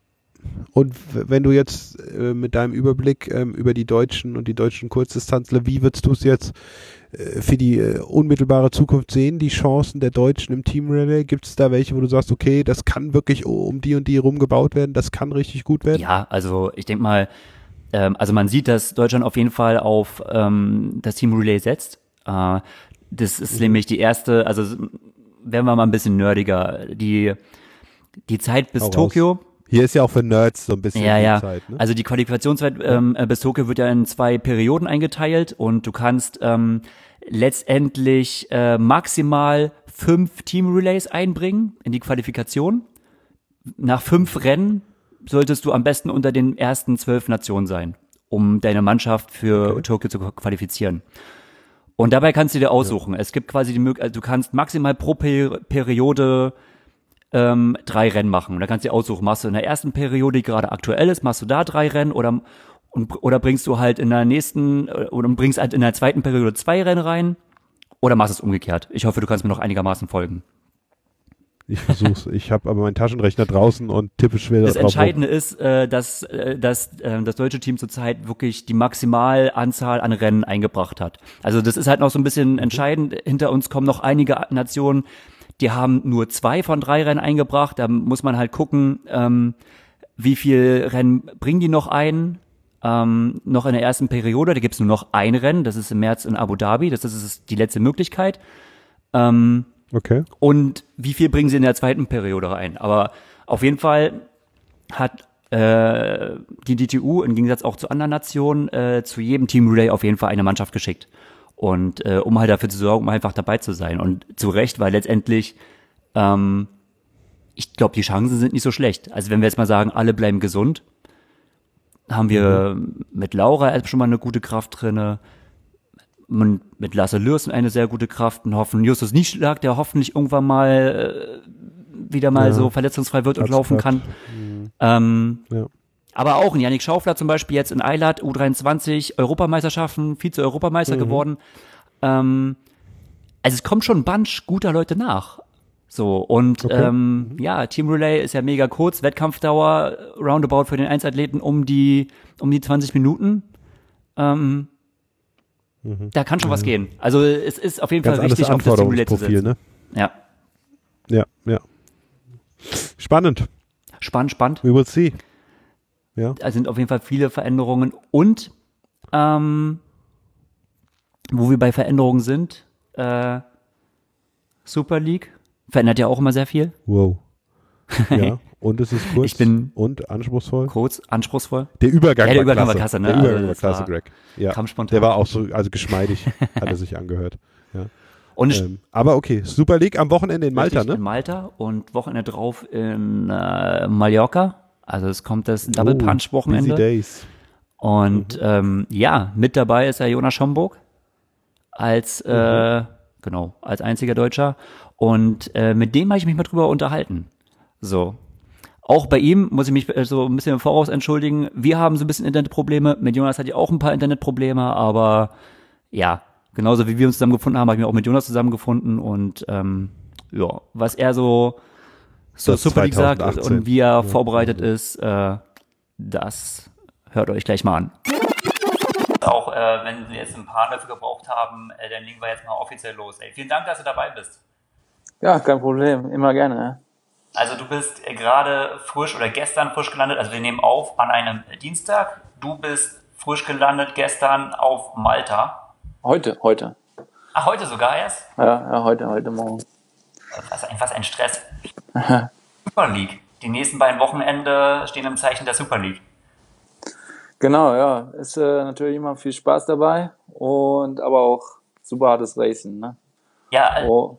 Und wenn du jetzt mit deinem Überblick über die Deutschen und die deutschen Kurzdistanzler, wie würdest du es jetzt für die unmittelbare Zukunft sehen, die Chancen der Deutschen im Team Relay? Gibt es da welche, wo du sagst, okay, das kann wirklich um die und die rumgebaut werden, das kann richtig gut werden? Ja, also ich denke mal, also man sieht, dass Deutschland auf jeden Fall auf das Team Relay setzt. Das ist nämlich die erste, also werden wir mal ein bisschen nerdiger, die Zeit bis Tokio. Hier ist ja auch für Nerds so ein bisschen die Zeit. Ne? Also die Qualifikationszeit bis Tokio wird ja in 2 Perioden eingeteilt und du kannst letztendlich maximal 5 Team-Relays einbringen in die Qualifikation. Nach 5 Rennen solltest du am besten unter den ersten 12 Nationen sein, um deine Mannschaft für Tokio zu qualifizieren. Und dabei kannst du dir aussuchen. Es gibt quasi die Möglichkeit, du kannst maximal pro Periode 3 Rennen machen. Und da kannst du dir aussuchen, machst du in der ersten Periode, die gerade aktuell ist, machst du da 3 Rennen oder bringst du halt in der nächsten oder bringst halt in der zweiten Periode 2 Rennen rein oder machst es umgekehrt. Ich hoffe, du kannst mir noch einigermaßen folgen. Ich versuch's. Ich habe aber meinen Taschenrechner draußen und tippe schwer drauf. Das Entscheidende ist, dass das deutsche Team zurzeit wirklich die Maximalanzahl an Rennen eingebracht hat. Also das ist halt noch so ein bisschen entscheidend. Hinter uns kommen noch einige Nationen, die haben nur 2 von 3 Rennen eingebracht. Da muss man halt gucken, wie viel Rennen bringen die noch ein. Noch in der ersten Periode, da gibt's nur noch ein Rennen. Das ist im März in Abu Dhabi. Das ist die letzte Möglichkeit. Okay. Und wie viel bringen sie in der zweiten Periode rein? Aber auf jeden Fall hat die DTU im Gegensatz auch zu anderen Nationen zu jedem Team Relay auf jeden Fall eine Mannschaft geschickt. Und um halt dafür zu sorgen, um einfach dabei zu sein. Und zu Recht, weil letztendlich, ich glaube, die Chancen sind nicht so schlecht. Also wenn wir jetzt mal sagen, alle bleiben gesund, haben wir mit Laura erst schon mal eine gute Kraft drinne, mit Lasse Lürsen eine sehr gute Kraft und hoffen Justus Nieschlag, der hoffentlich irgendwann mal wieder mal so verletzungsfrei wird und laufen kann. Aber auch ein Yannick Schaufler zum Beispiel jetzt in Eilat, U23 Europameisterschaften, Vize-Europameister geworden. Also es kommt schon ein Bunch guter Leute nach. So, und Team Relay ist ja mega kurz, Wettkampfdauer roundabout für den Einzelathleten um die 20 Minuten. Da kann schon was gehen. Also es ist auf jeden Fall wichtig, auf das Team Relay zu setzen. Ne? Ja. Ja. Spannend. Spannend. We will see. Ja. Da sind auf jeden Fall viele Veränderungen und wo wir bei Veränderungen sind, Super League verändert ja auch immer sehr viel. Wow. Ja, und es ist kurz und anspruchsvoll. Kurz, anspruchsvoll. Der Übergang war klasse, ne? Der Übergang war klasse, Greg. Ja. Kam spontan. Der war auch so, also geschmeidig, hat er sich angehört. Ja. Und aber okay, Super League am Wochenende in Malta, ne? In Malta und Wochenende drauf in Mallorca. Also es kommt das Double Punch Wochenende. Busy Days. Und ja, mit dabei ist ja Jonas Schomburg als genau, als einziger Deutscher. Und mit dem habe ich mich mal drüber unterhalten. So. Auch bei ihm muss ich mich so ein bisschen im Voraus entschuldigen. Wir haben so ein bisschen Internetprobleme. Mit Jonas hatte ich auch ein paar Internetprobleme, aber ja, genauso wie wir uns zusammengefunden haben, habe ich mich auch mit Jonas zusammengefunden. Und ja, was er so Das Super League sagt 2018. und wie er vorbereitet ist, das hört euch gleich mal an. Auch wenn wir jetzt ein paar dafür gebraucht haben, dann legen wir jetzt mal offiziell los. Ey, vielen Dank, dass du dabei bist. Ja, kein Problem, immer gerne. Also du bist gerade frisch oder gestern frisch gelandet, also wir nehmen auf an einem Dienstag. Du bist frisch gelandet gestern auf Malta. Heute. Ach, heute sogar erst? Ja, heute Morgen. Was ein Stress. Super League. Die nächsten beiden Wochenende stehen im Zeichen der Super League. Genau, ja. Ist natürlich immer viel Spaß dabei und aber auch super hartes Racen, ne? Ja, Oh,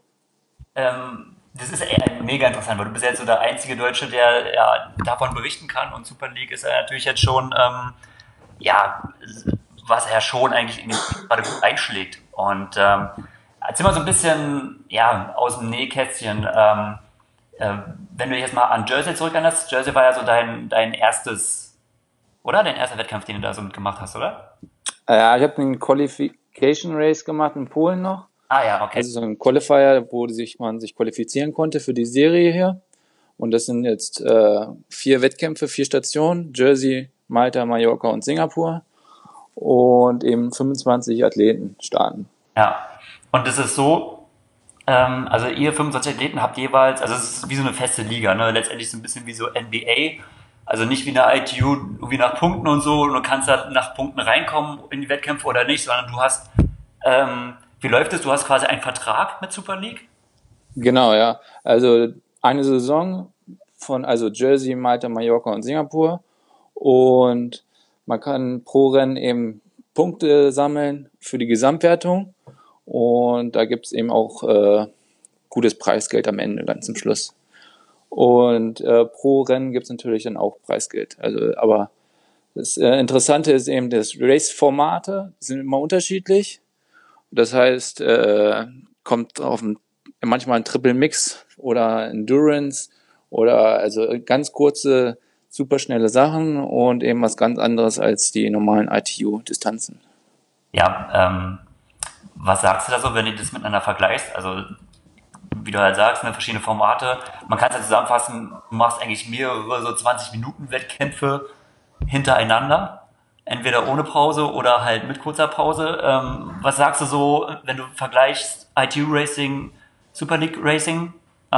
das ist mega interessant, weil du bist jetzt so der einzige Deutsche, der ja davon berichten kann, und Super League ist ja natürlich jetzt schon, ja, was er schon eigentlich in den gerade gut einschlägt. Und erzähl mal so ein bisschen, ja, aus dem Nähkästchen, wenn du dich jetzt mal an Jersey zurückerinnerst. Jersey war ja so dein erstes, oder? Dein erster Wettkampf, den du da so mitgemacht hast, oder? ja, ich habe einen Qualification Race gemacht in Polen noch. Ah ja, okay. Also so ein Qualifier, wo man sich qualifizieren konnte für die Serie hier. Und das sind jetzt 4 Wettkämpfe, 4 Stationen: Jersey, Malta, Mallorca und Singapur. Und eben 25 Athleten starten. Ja. Und das ist so, also ihr 25 Athleten habt jeweils, also es ist wie so eine feste Liga, ne? Letztendlich so ein bisschen wie so NBA. Also nicht wie eine ITU, wie nach Punkten und so, und du kannst da nach Punkten reinkommen in die Wettkämpfe oder nicht, sondern du hast, wie läuft es? Du hast quasi einen Vertrag mit Super League? Genau, ja. Also eine Saison also Jersey, Malta, Mallorca und Singapur. Und man kann pro Rennen eben Punkte sammeln für die Gesamtwertung. Und da gibt's eben auch gutes Preisgeld am Ende, dann zum Schluss. Und pro Rennen gibt's natürlich dann auch Preisgeld. Also, aber das Interessante ist eben, das Race-Formate sind immer unterschiedlich. Das heißt, kommt manchmal ein Triple Mix oder Endurance oder also ganz kurze, superschnelle Sachen und eben was ganz anderes als die normalen ITU-Distanzen. Ja, was sagst du da so, wenn du das miteinander vergleichst? Also, wie du halt sagst, ne, verschiedene Formate. Man kann es ja zusammenfassen, du machst eigentlich mehrere so 20-Minuten-Wettkämpfe hintereinander. Entweder ohne Pause oder halt mit kurzer Pause. Was sagst du so, wenn du vergleichst ITU Racing, Super League Racing?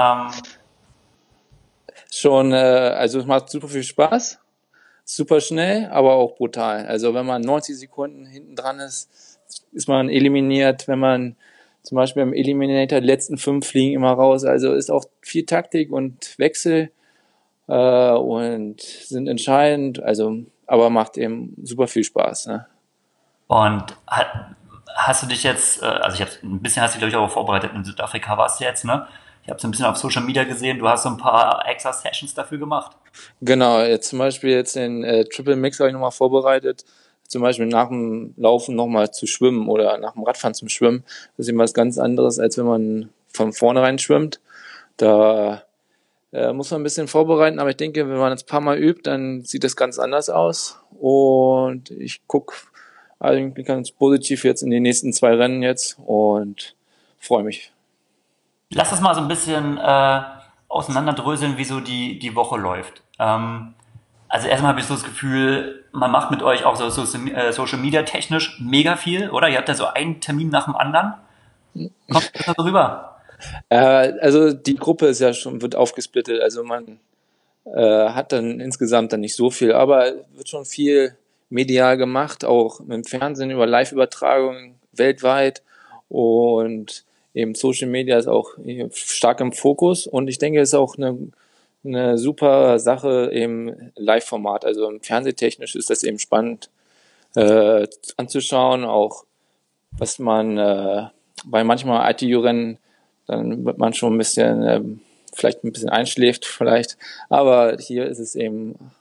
Schon, also es macht super viel Spaß, super schnell, aber auch brutal. Also wenn man 90 Sekunden hinten dran ist, ist man eliminiert. Wenn man zum Beispiel im Eliminator die letzten 5 fliegen immer raus. Also ist auch viel Taktik und Wechsel und sind entscheidend. Also, aber macht eben super viel Spaß. Ne? Und hast du dich jetzt, also ich habe ein bisschen, hast du dich glaube ich auch vorbereitet, in Südafrika warst du jetzt, ne? Ich habe so ein bisschen auf Social Media gesehen, du hast so ein paar extra Sessions dafür gemacht. Genau, jetzt zum Beispiel jetzt den Triple Mix habe ich nochmal vorbereitet. Zum Beispiel nach dem Laufen nochmal zu schwimmen oder nach dem Radfahren zum Schwimmen. Das ist eben was ganz anderes, als wenn man von vornherein schwimmt. Da muss man ein bisschen vorbereiten, aber ich denke, wenn man es ein paar Mal übt, dann sieht das ganz anders aus. Und ich gucke eigentlich ganz positiv jetzt in die nächsten 2 Rennen jetzt und freue mich. Lass uns mal so ein bisschen auseinanderdröseln, wie so die Woche läuft. Also erstmal habe ich so das Gefühl, man macht mit euch auch so Social Media technisch mega viel, oder? Ihr habt ja so einen Termin nach dem anderen. Kommt das so rüber? Also die Gruppe ist ja schon, wird aufgesplittet, also man hat dann insgesamt dann nicht so viel, aber wird schon viel medial gemacht, auch im Fernsehen über Live-Übertragungen weltweit und eben Social Media ist auch stark im Fokus und ich denke, es ist auch eine super Sache im Live-Format, also im Fernsehtechnisch ist das eben spannend anzuschauen, auch was man bei manchmal ITU-Rennen, dann wird man schon ein bisschen vielleicht ein bisschen einschläft vielleicht, aber hier ist es eben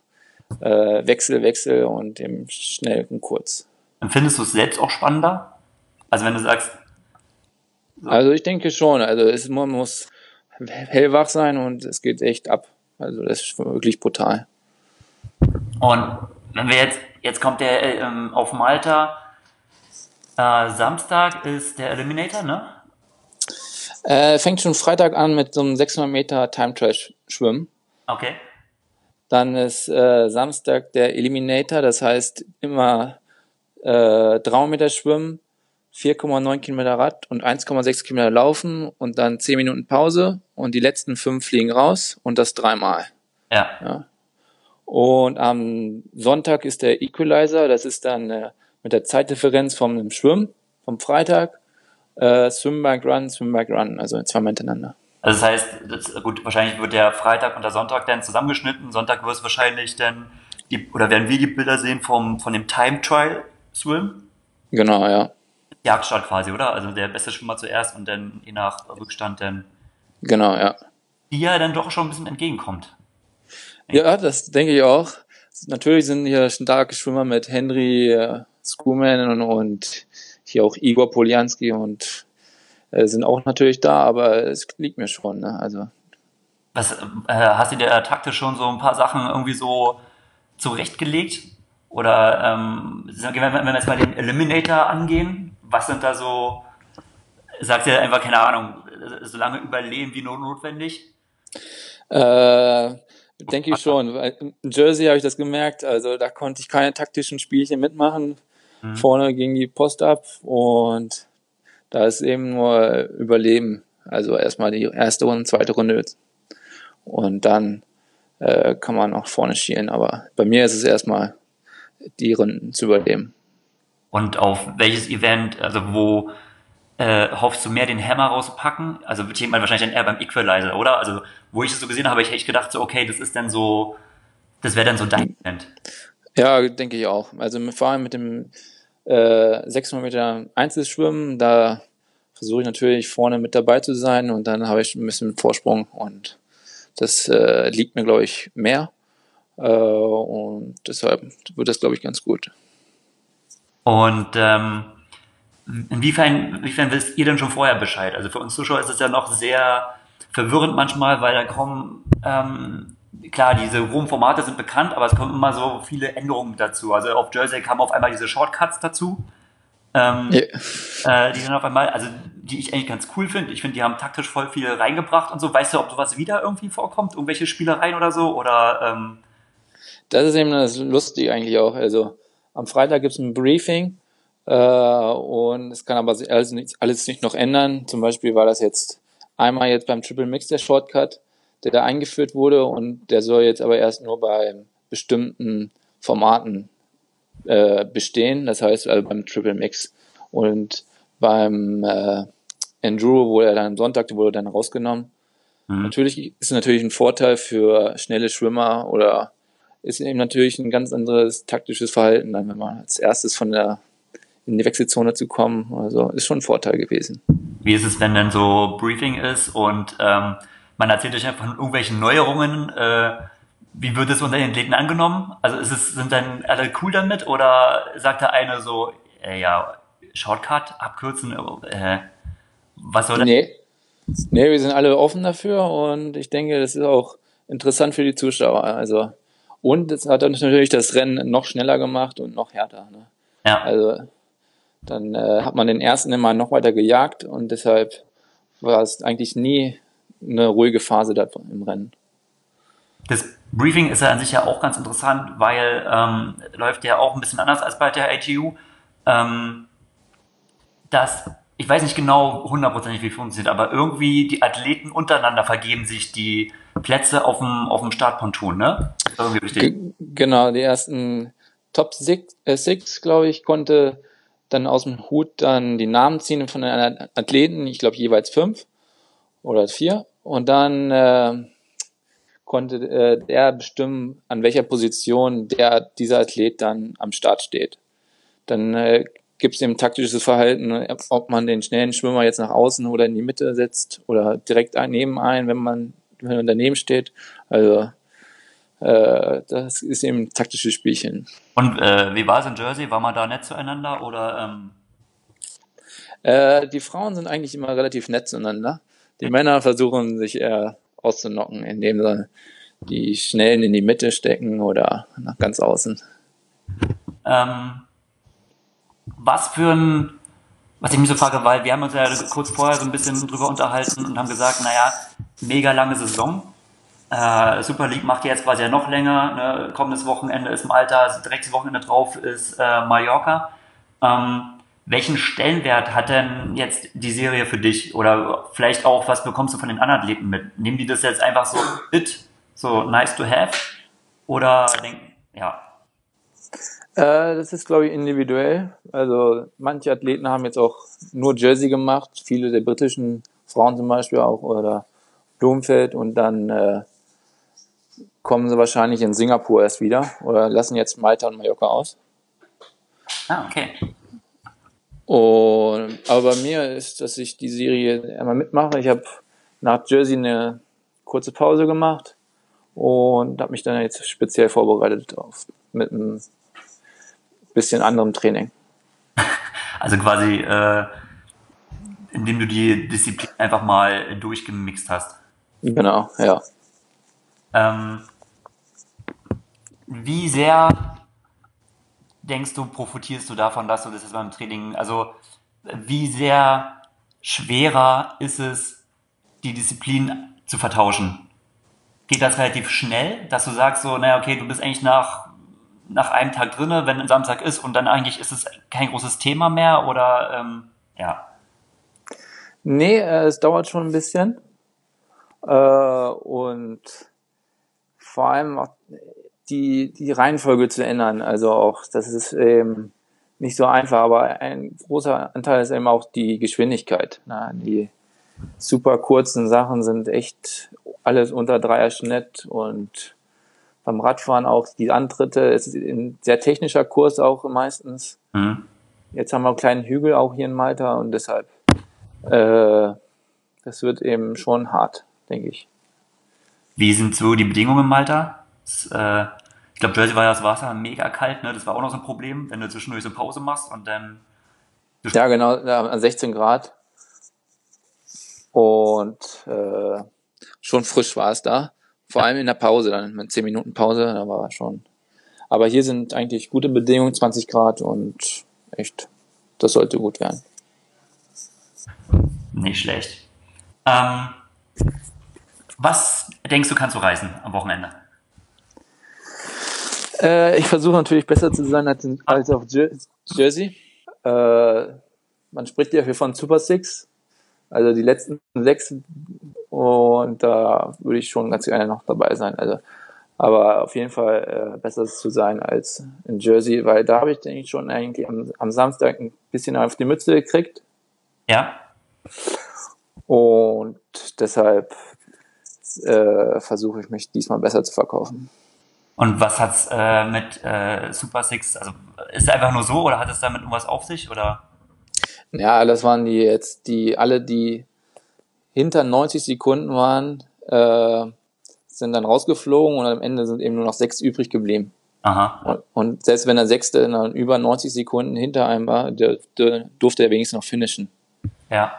Wechsel und dem schnell und kurz. Empfindest du es selbst auch spannender? Also wenn du sagst, Also ich denke schon, also man muss hellwach sein und es geht echt ab. Also das ist wirklich brutal. und wenn wir jetzt kommt der auf Malta, Samstag ist der Eliminator, ne? Fängt schon Freitag an mit so einem 600 Meter Time Trial Schwimmen. Okay. Dann ist Samstag der Eliminator, das heißt immer 300 Meter Schwimmen, 4,9 Kilometer Rad und 1,6 Kilometer Laufen und dann 10 Minuten Pause und die letzten 5 fliegen raus und das dreimal. Ja. Ja. Und am Sonntag ist der Equalizer, das ist dann mit der Zeitdifferenz vom Schwimmen, vom Freitag, Swim, Bike, Run, also zweimal hintereinander. Also das heißt, gut, wahrscheinlich wird der Freitag und der Sonntag dann zusammengeschnitten. Sonntag wirst du wahrscheinlich dann oder werden wir die Bilder sehen von dem Time Trial Swim? Genau, ja. Jagdstart quasi, oder? Also der beste Schwimmer zuerst und dann je nach Rückstand dann, Genau, ja. die ja dann doch schon ein bisschen entgegenkommt. Ja, das denke ich auch. Natürlich sind hier starke Schwimmer mit Henry Skuman und hier auch Igor Polianski und sind auch natürlich da, aber es liegt mir schon. Ne? Also Hast du dir taktisch schon so ein paar Sachen irgendwie so zurechtgelegt? Oder wenn wir jetzt mal den Eliminator angehen, was sind da so, sagt ihr einfach, keine Ahnung, so lange überleben wie nur notwendig? denke ich schon. Weil in Jersey habe ich das gemerkt, also da konnte ich keine taktischen Spielchen mitmachen. Vorne ging die Post ab und da ist eben nur Überleben. Also erstmal die erste Runde, zweite Runde und dann kann man auch vorne schielen. Aber bei mir ist es erstmal die Runden zu überleben. Und auf welches Event, also wo hoffst du mehr den Hammer rauspacken? Also ich denke mal wahrscheinlich dann eher beim Equalizer, oder? Also wo ich das so gesehen habe, habe ich echt gedacht, so okay, das ist dann so, das wäre dann so dein Event. Ja, denke ich auch. Also vor allem mit dem 600 Meter Einzelschwimmen, da versuche ich natürlich vorne mit dabei zu sein und dann habe ich ein bisschen Vorsprung und das liegt mir, glaube ich, mehr und deshalb wird das, glaube ich, ganz gut. Und inwiefern wisst ihr denn schon vorher Bescheid? Also für uns Zuschauer ist es ja noch sehr verwirrend manchmal, weil da kommen, klar, diese groben Formate sind bekannt, aber es kommen immer so viele Änderungen dazu. Also auf Jersey kamen auf einmal diese Shortcuts dazu, die dann auf einmal, also die ich eigentlich ganz cool finde. Ich finde, die haben taktisch voll viel reingebracht und so. Weißt du, ob sowas wieder irgendwie vorkommt? Irgendwelche Spielereien oder so? Oder Das ist eben das Lustige eigentlich auch. Also am Freitag gibt es ein Briefing und es kann aber alles nicht noch ändern. Zum Beispiel war das jetzt einmal jetzt beim Triple Mix der Shortcut, der da eingeführt wurde und der soll jetzt aber erst nur bei bestimmten Formaten bestehen. Das heißt also beim Triple Mix. Und beim Enduro wurde er dann am Sonntag, wurde dann rausgenommen. Natürlich ist es natürlich ein Vorteil für schnelle Schwimmer oder ist eben natürlich ein ganz anderes taktisches Verhalten, dann wenn man als erstes in die Wechselzone zu kommen. Also ist schon ein Vorteil gewesen. wie ist es, wenn dann so Briefing ist und man erzählt euch einfach von irgendwelchen Neuerungen? Wie wird es unter den Athleten angenommen? Also sind dann alle cool damit oder sagt der eine so, ja, Shortcut, abkürzen, was soll das? Nee, wir sind alle offen dafür und ich denke, das ist auch interessant für die Zuschauer. Also und es hat dann natürlich das Rennen noch schneller gemacht und noch härter. Ne? Ja. Also dann hat man den ersten immer noch weiter gejagt und deshalb war es eigentlich nie eine ruhige Phase da im Rennen. Das Briefing ist ja an sich ja auch ganz interessant, weil läuft ja auch ein bisschen anders als bei der ATU. Ich weiß nicht genau hundertprozentig, wie es funktioniert, aber irgendwie die Athleten untereinander vergeben sich die Plätze auf dem Startponton, ne? Das ist irgendwie richtig. Genau, die ersten Top Six, glaube ich, konnte dann aus dem Hut dann die Namen ziehen von den Athleten, ich glaube jeweils 5 oder 4 und dann konnte der bestimmen, an welcher Position dieser Athlet dann am Start steht. Dann gibt es eben taktisches Verhalten, ob man den schnellen Schwimmer jetzt nach außen oder in die Mitte setzt oder direkt neben einen, wenn man daneben steht. Also Das ist eben ein taktisches Spielchen. Und wie war es in Jersey? War man da nett zueinander oder? Die Frauen sind eigentlich immer relativ nett zueinander. Die Männer versuchen sich eher auszunocken, indem sie die Schnellen in die Mitte stecken oder nach ganz außen. Ähm, was ich mich so frage, weil wir haben uns ja kurz vorher so ein bisschen drüber unterhalten und haben gesagt, naja, mega lange Saison. Super League macht jetzt quasi ja noch länger. Ne? Kommendes Wochenende ist Malta, also direktes Wochenende drauf ist Mallorca. Welchen Stellenwert hat denn jetzt die Serie für dich? Oder vielleicht auch, was bekommst du von den anderen Athleten mit? Nehmen die das jetzt einfach so mit, so nice to have? Oder denken, ja. Das ist, glaube ich, individuell. Also manche Athleten haben jetzt auch nur Jersey gemacht, viele der britischen Frauen zum Beispiel auch oder Blumfeld und dann kommen sie wahrscheinlich in Singapur erst wieder oder lassen jetzt Malta und Mallorca aus. Ah, okay. Aber bei mir ist, dass ich die Serie einmal mitmache. Ich habe nach Jersey eine kurze Pause gemacht und habe mich dann jetzt speziell vorbereitet mit einem bisschen anderem Training. Also quasi, indem du die Disziplin einfach mal durchgemixt hast. Genau, ja. Wie sehr denkst du, profitierst du davon, dass du das jetzt beim Training, also wie sehr schwerer ist es, die Disziplin zu vertauschen? Geht das relativ schnell, dass du sagst so, naja, okay, du bist eigentlich nach einem Tag drinne, wenn ein Samstag ist und dann eigentlich ist es kein großes Thema mehr oder ja. Nee, es dauert schon ein bisschen. Und vor allem auch die Reihenfolge zu ändern. Also auch, das ist eben nicht so einfach, aber ein großer Anteil ist eben auch die Geschwindigkeit. Na, die super kurzen Sachen sind echt alles unter Dreier-Schnitt und beim Radfahren auch die Antritte. Es ist ein sehr technischer Kurs auch meistens. Mhm. Jetzt haben wir einen kleinen Hügel auch hier in Malta und deshalb das wird eben schon hart, denke ich. Wie sind so die Bedingungen in Malta? Ich glaube, Jersey war ja das Wasser mega kalt, ne? Das war auch noch so ein Problem, wenn du zwischendurch so Pause machst und dann. Ja, genau, 16 Grad. Und schon frisch war es da. Vor allem in der Pause, dann mit 10 Minuten Pause, da war schon. Aber hier sind eigentlich gute Bedingungen, 20 Grad und echt, das sollte gut werden. Nicht schlecht. Was denkst du, kannst du reisen am Wochenende? Ich versuche natürlich besser zu sein als auf Jersey. Man spricht ja hier von Super Six, also die letzten 6 und da würde ich schon ganz gerne noch dabei sein. Also, aber auf jeden Fall besser zu sein als in Jersey, weil da habe ich denke ich schon eigentlich am Samstag ein bisschen auf die Mütze gekriegt Ja. und deshalb versuche ich mich diesmal besser zu verkaufen. Und was hat's mit Super Six, also ist es einfach nur so oder hat es damit irgendwas auf sich oder? Ja, das waren die hinter 90 Sekunden waren, sind dann rausgeflogen und am Ende sind eben nur noch 6 übrig geblieben. Aha. Und selbst wenn der Sechste dann über 90 Sekunden hinter einem war, der durfte er wenigstens noch finishen. Ja.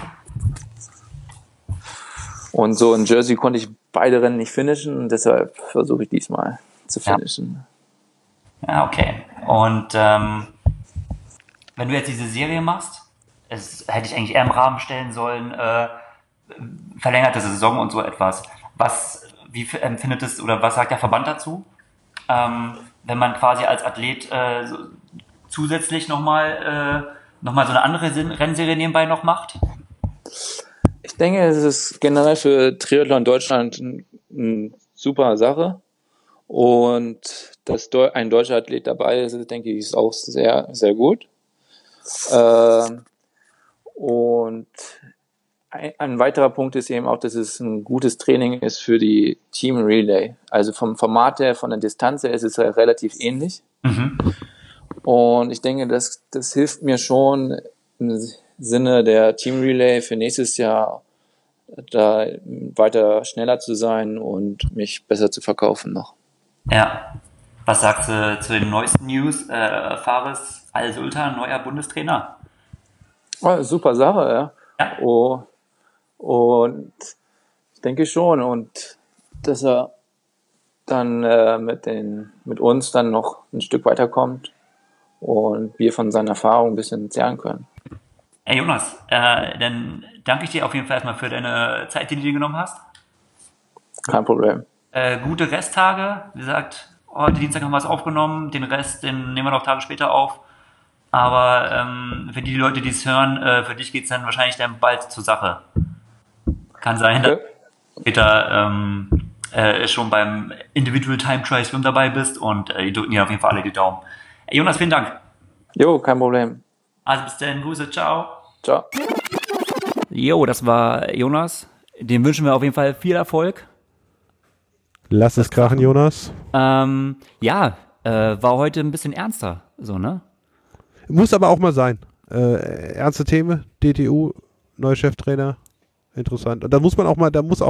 Und so in Jersey konnte ich beide Rennen nicht finishen und deshalb versuche ich diesmal zu finishen. Ja, okay. Und wenn du jetzt diese Serie machst, es hätte ich eigentlich eher im Rahmen stellen sollen, verlängerte Saison und so etwas. Wie empfindet es oder was sagt der Verband dazu? Wenn man quasi als Athlet zusätzlich nochmal so eine andere Rennserie nebenbei noch macht? Ich denke, es ist generell für Triathlon Deutschland eine super Sache. Und dass ein deutscher Athlet dabei ist, denke ich, ist auch sehr, sehr gut. Und ein weiterer Punkt ist eben auch, dass es ein gutes Training ist für die Team Relay. Also vom Format her, von der Distanz her ist es ja relativ ähnlich. Mhm. Und ich denke, das hilft mir schon im Sinne der Team Relay für nächstes Jahr da weiter schneller zu sein und mich besser zu verkaufen noch. Ja. Was sagst du zu den neuesten News? Fares Al-Sultan, neuer Bundestrainer. Oh, super Sache, ja. Ja. Oh, und ich denke schon. Und dass er dann mit uns dann noch ein Stück weiterkommt und wir von seiner Erfahrung ein bisschen zehren können. Hey Jonas, dann danke ich dir auf jeden Fall erstmal für deine Zeit, die du dir genommen hast. Kein Problem. Gute Resttage. Wie gesagt, heute Dienstag haben wir es aufgenommen, den Rest, den nehmen wir noch Tage später auf. Aber für die Leute, die es hören, für dich geht es dann wahrscheinlich dann bald zur Sache. Kann sein, dass Okay. du später schon beim Individual Time Trial Swim dabei bist und die drücken dir auf jeden Fall alle die Daumen. Hey Jonas, vielen Dank. Jo, kein Problem. Also bis dann, Grüße, ciao. Ciao. Jo, das war Jonas. Dem wünschen wir auf jeden Fall viel Erfolg. Lass es krachen, Jonas. War heute ein bisschen ernster, so, ne? Muss aber auch mal sein. Ernste Themen, DTU, neuer Cheftrainer, interessant. Und da muss man auch mal, dem muss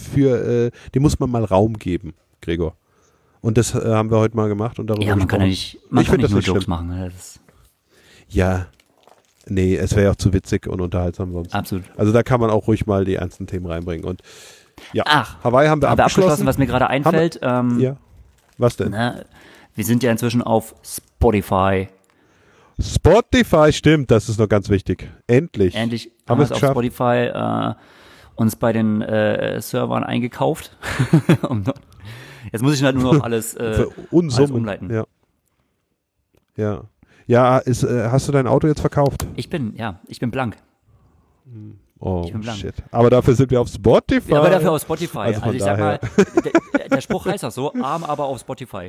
man mal Raum geben, Gregor. Und das haben wir heute mal gemacht und darüber Ja, man kann ja gesprochen. nicht, man Ich kann find nicht das nur nicht Jokes schlimm. machen. Ne? Das Ja, nee, es wäre ja auch zu witzig und unterhaltsam sonst. absolut. Also da kann man auch ruhig mal die ernsten Themen reinbringen. Und ja, Ach, Hawaii haben wir abgeschlossen. was mir gerade einfällt. Ja, was denn? Ne, wir sind ja inzwischen auf Spotify. Spotify, stimmt, das ist noch ganz wichtig. Endlich. Endlich Haben haben wir wir es es auf geschafft? Spotify uns bei den Servern eingekauft. Jetzt muss ich halt nur noch alles, Für alles Unsummen. umleiten. Ja. Ja. Ja, hast du dein Auto jetzt verkauft? Ich bin blank. Oh, Ich bin blank. shit. Aber dafür sind wir auf Spotify. Ja, aber dafür auf Spotify. Also von ich sag mal, daher. der Spruch heißt das so, arm aber auf Spotify.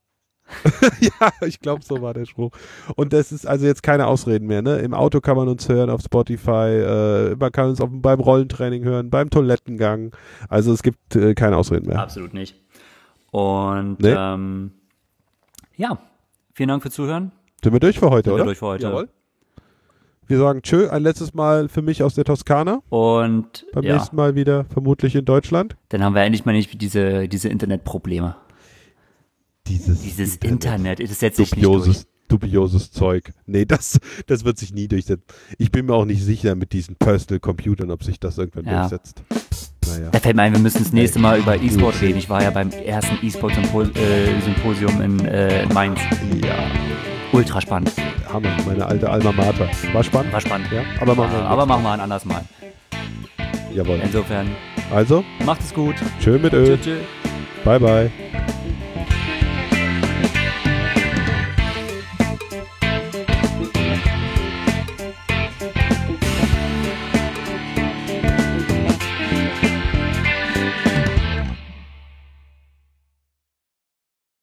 Ja, ich glaube, so war der Spruch. Und das ist also jetzt keine Ausreden mehr. Ne? Im Auto kann man uns hören auf Spotify, man kann uns beim Rollentraining hören, beim Toilettengang. Also es gibt keine Ausreden mehr. Absolut nicht. Und Nee. vielen Dank fürs Zuhören. Sind wir durch für heute, Sind wir oder? durch für heute. Jawohl. Wir sagen tschö, ein letztes Mal für mich aus der Toskana. Und Beim nächsten Mal wieder vermutlich in Deutschland. dann haben wir endlich mal nicht diese Internetprobleme. Dieses Internet, das setzt sich nicht durch. Dubioses Zeug. Nee, das wird sich nie durchsetzen. Ich bin mir auch nicht sicher mit diesen Personal Computern, ob sich das irgendwann Ja. durchsetzt. Naja. Da fällt mir ein, wir müssen das nächste Mal über E-Sport reden. Ich war ja beim ersten E-Sport-Symposium in Mainz. Ja, Ultra spannend. Hammer. Meine alte Alma Mater. War spannend? War spannend. Ja, aber machen wir. Aber machen wir ein anderes Mal. Jawohl. Insofern, Also, macht es gut. tschö mit Ö. Tschüss. Bye, bye.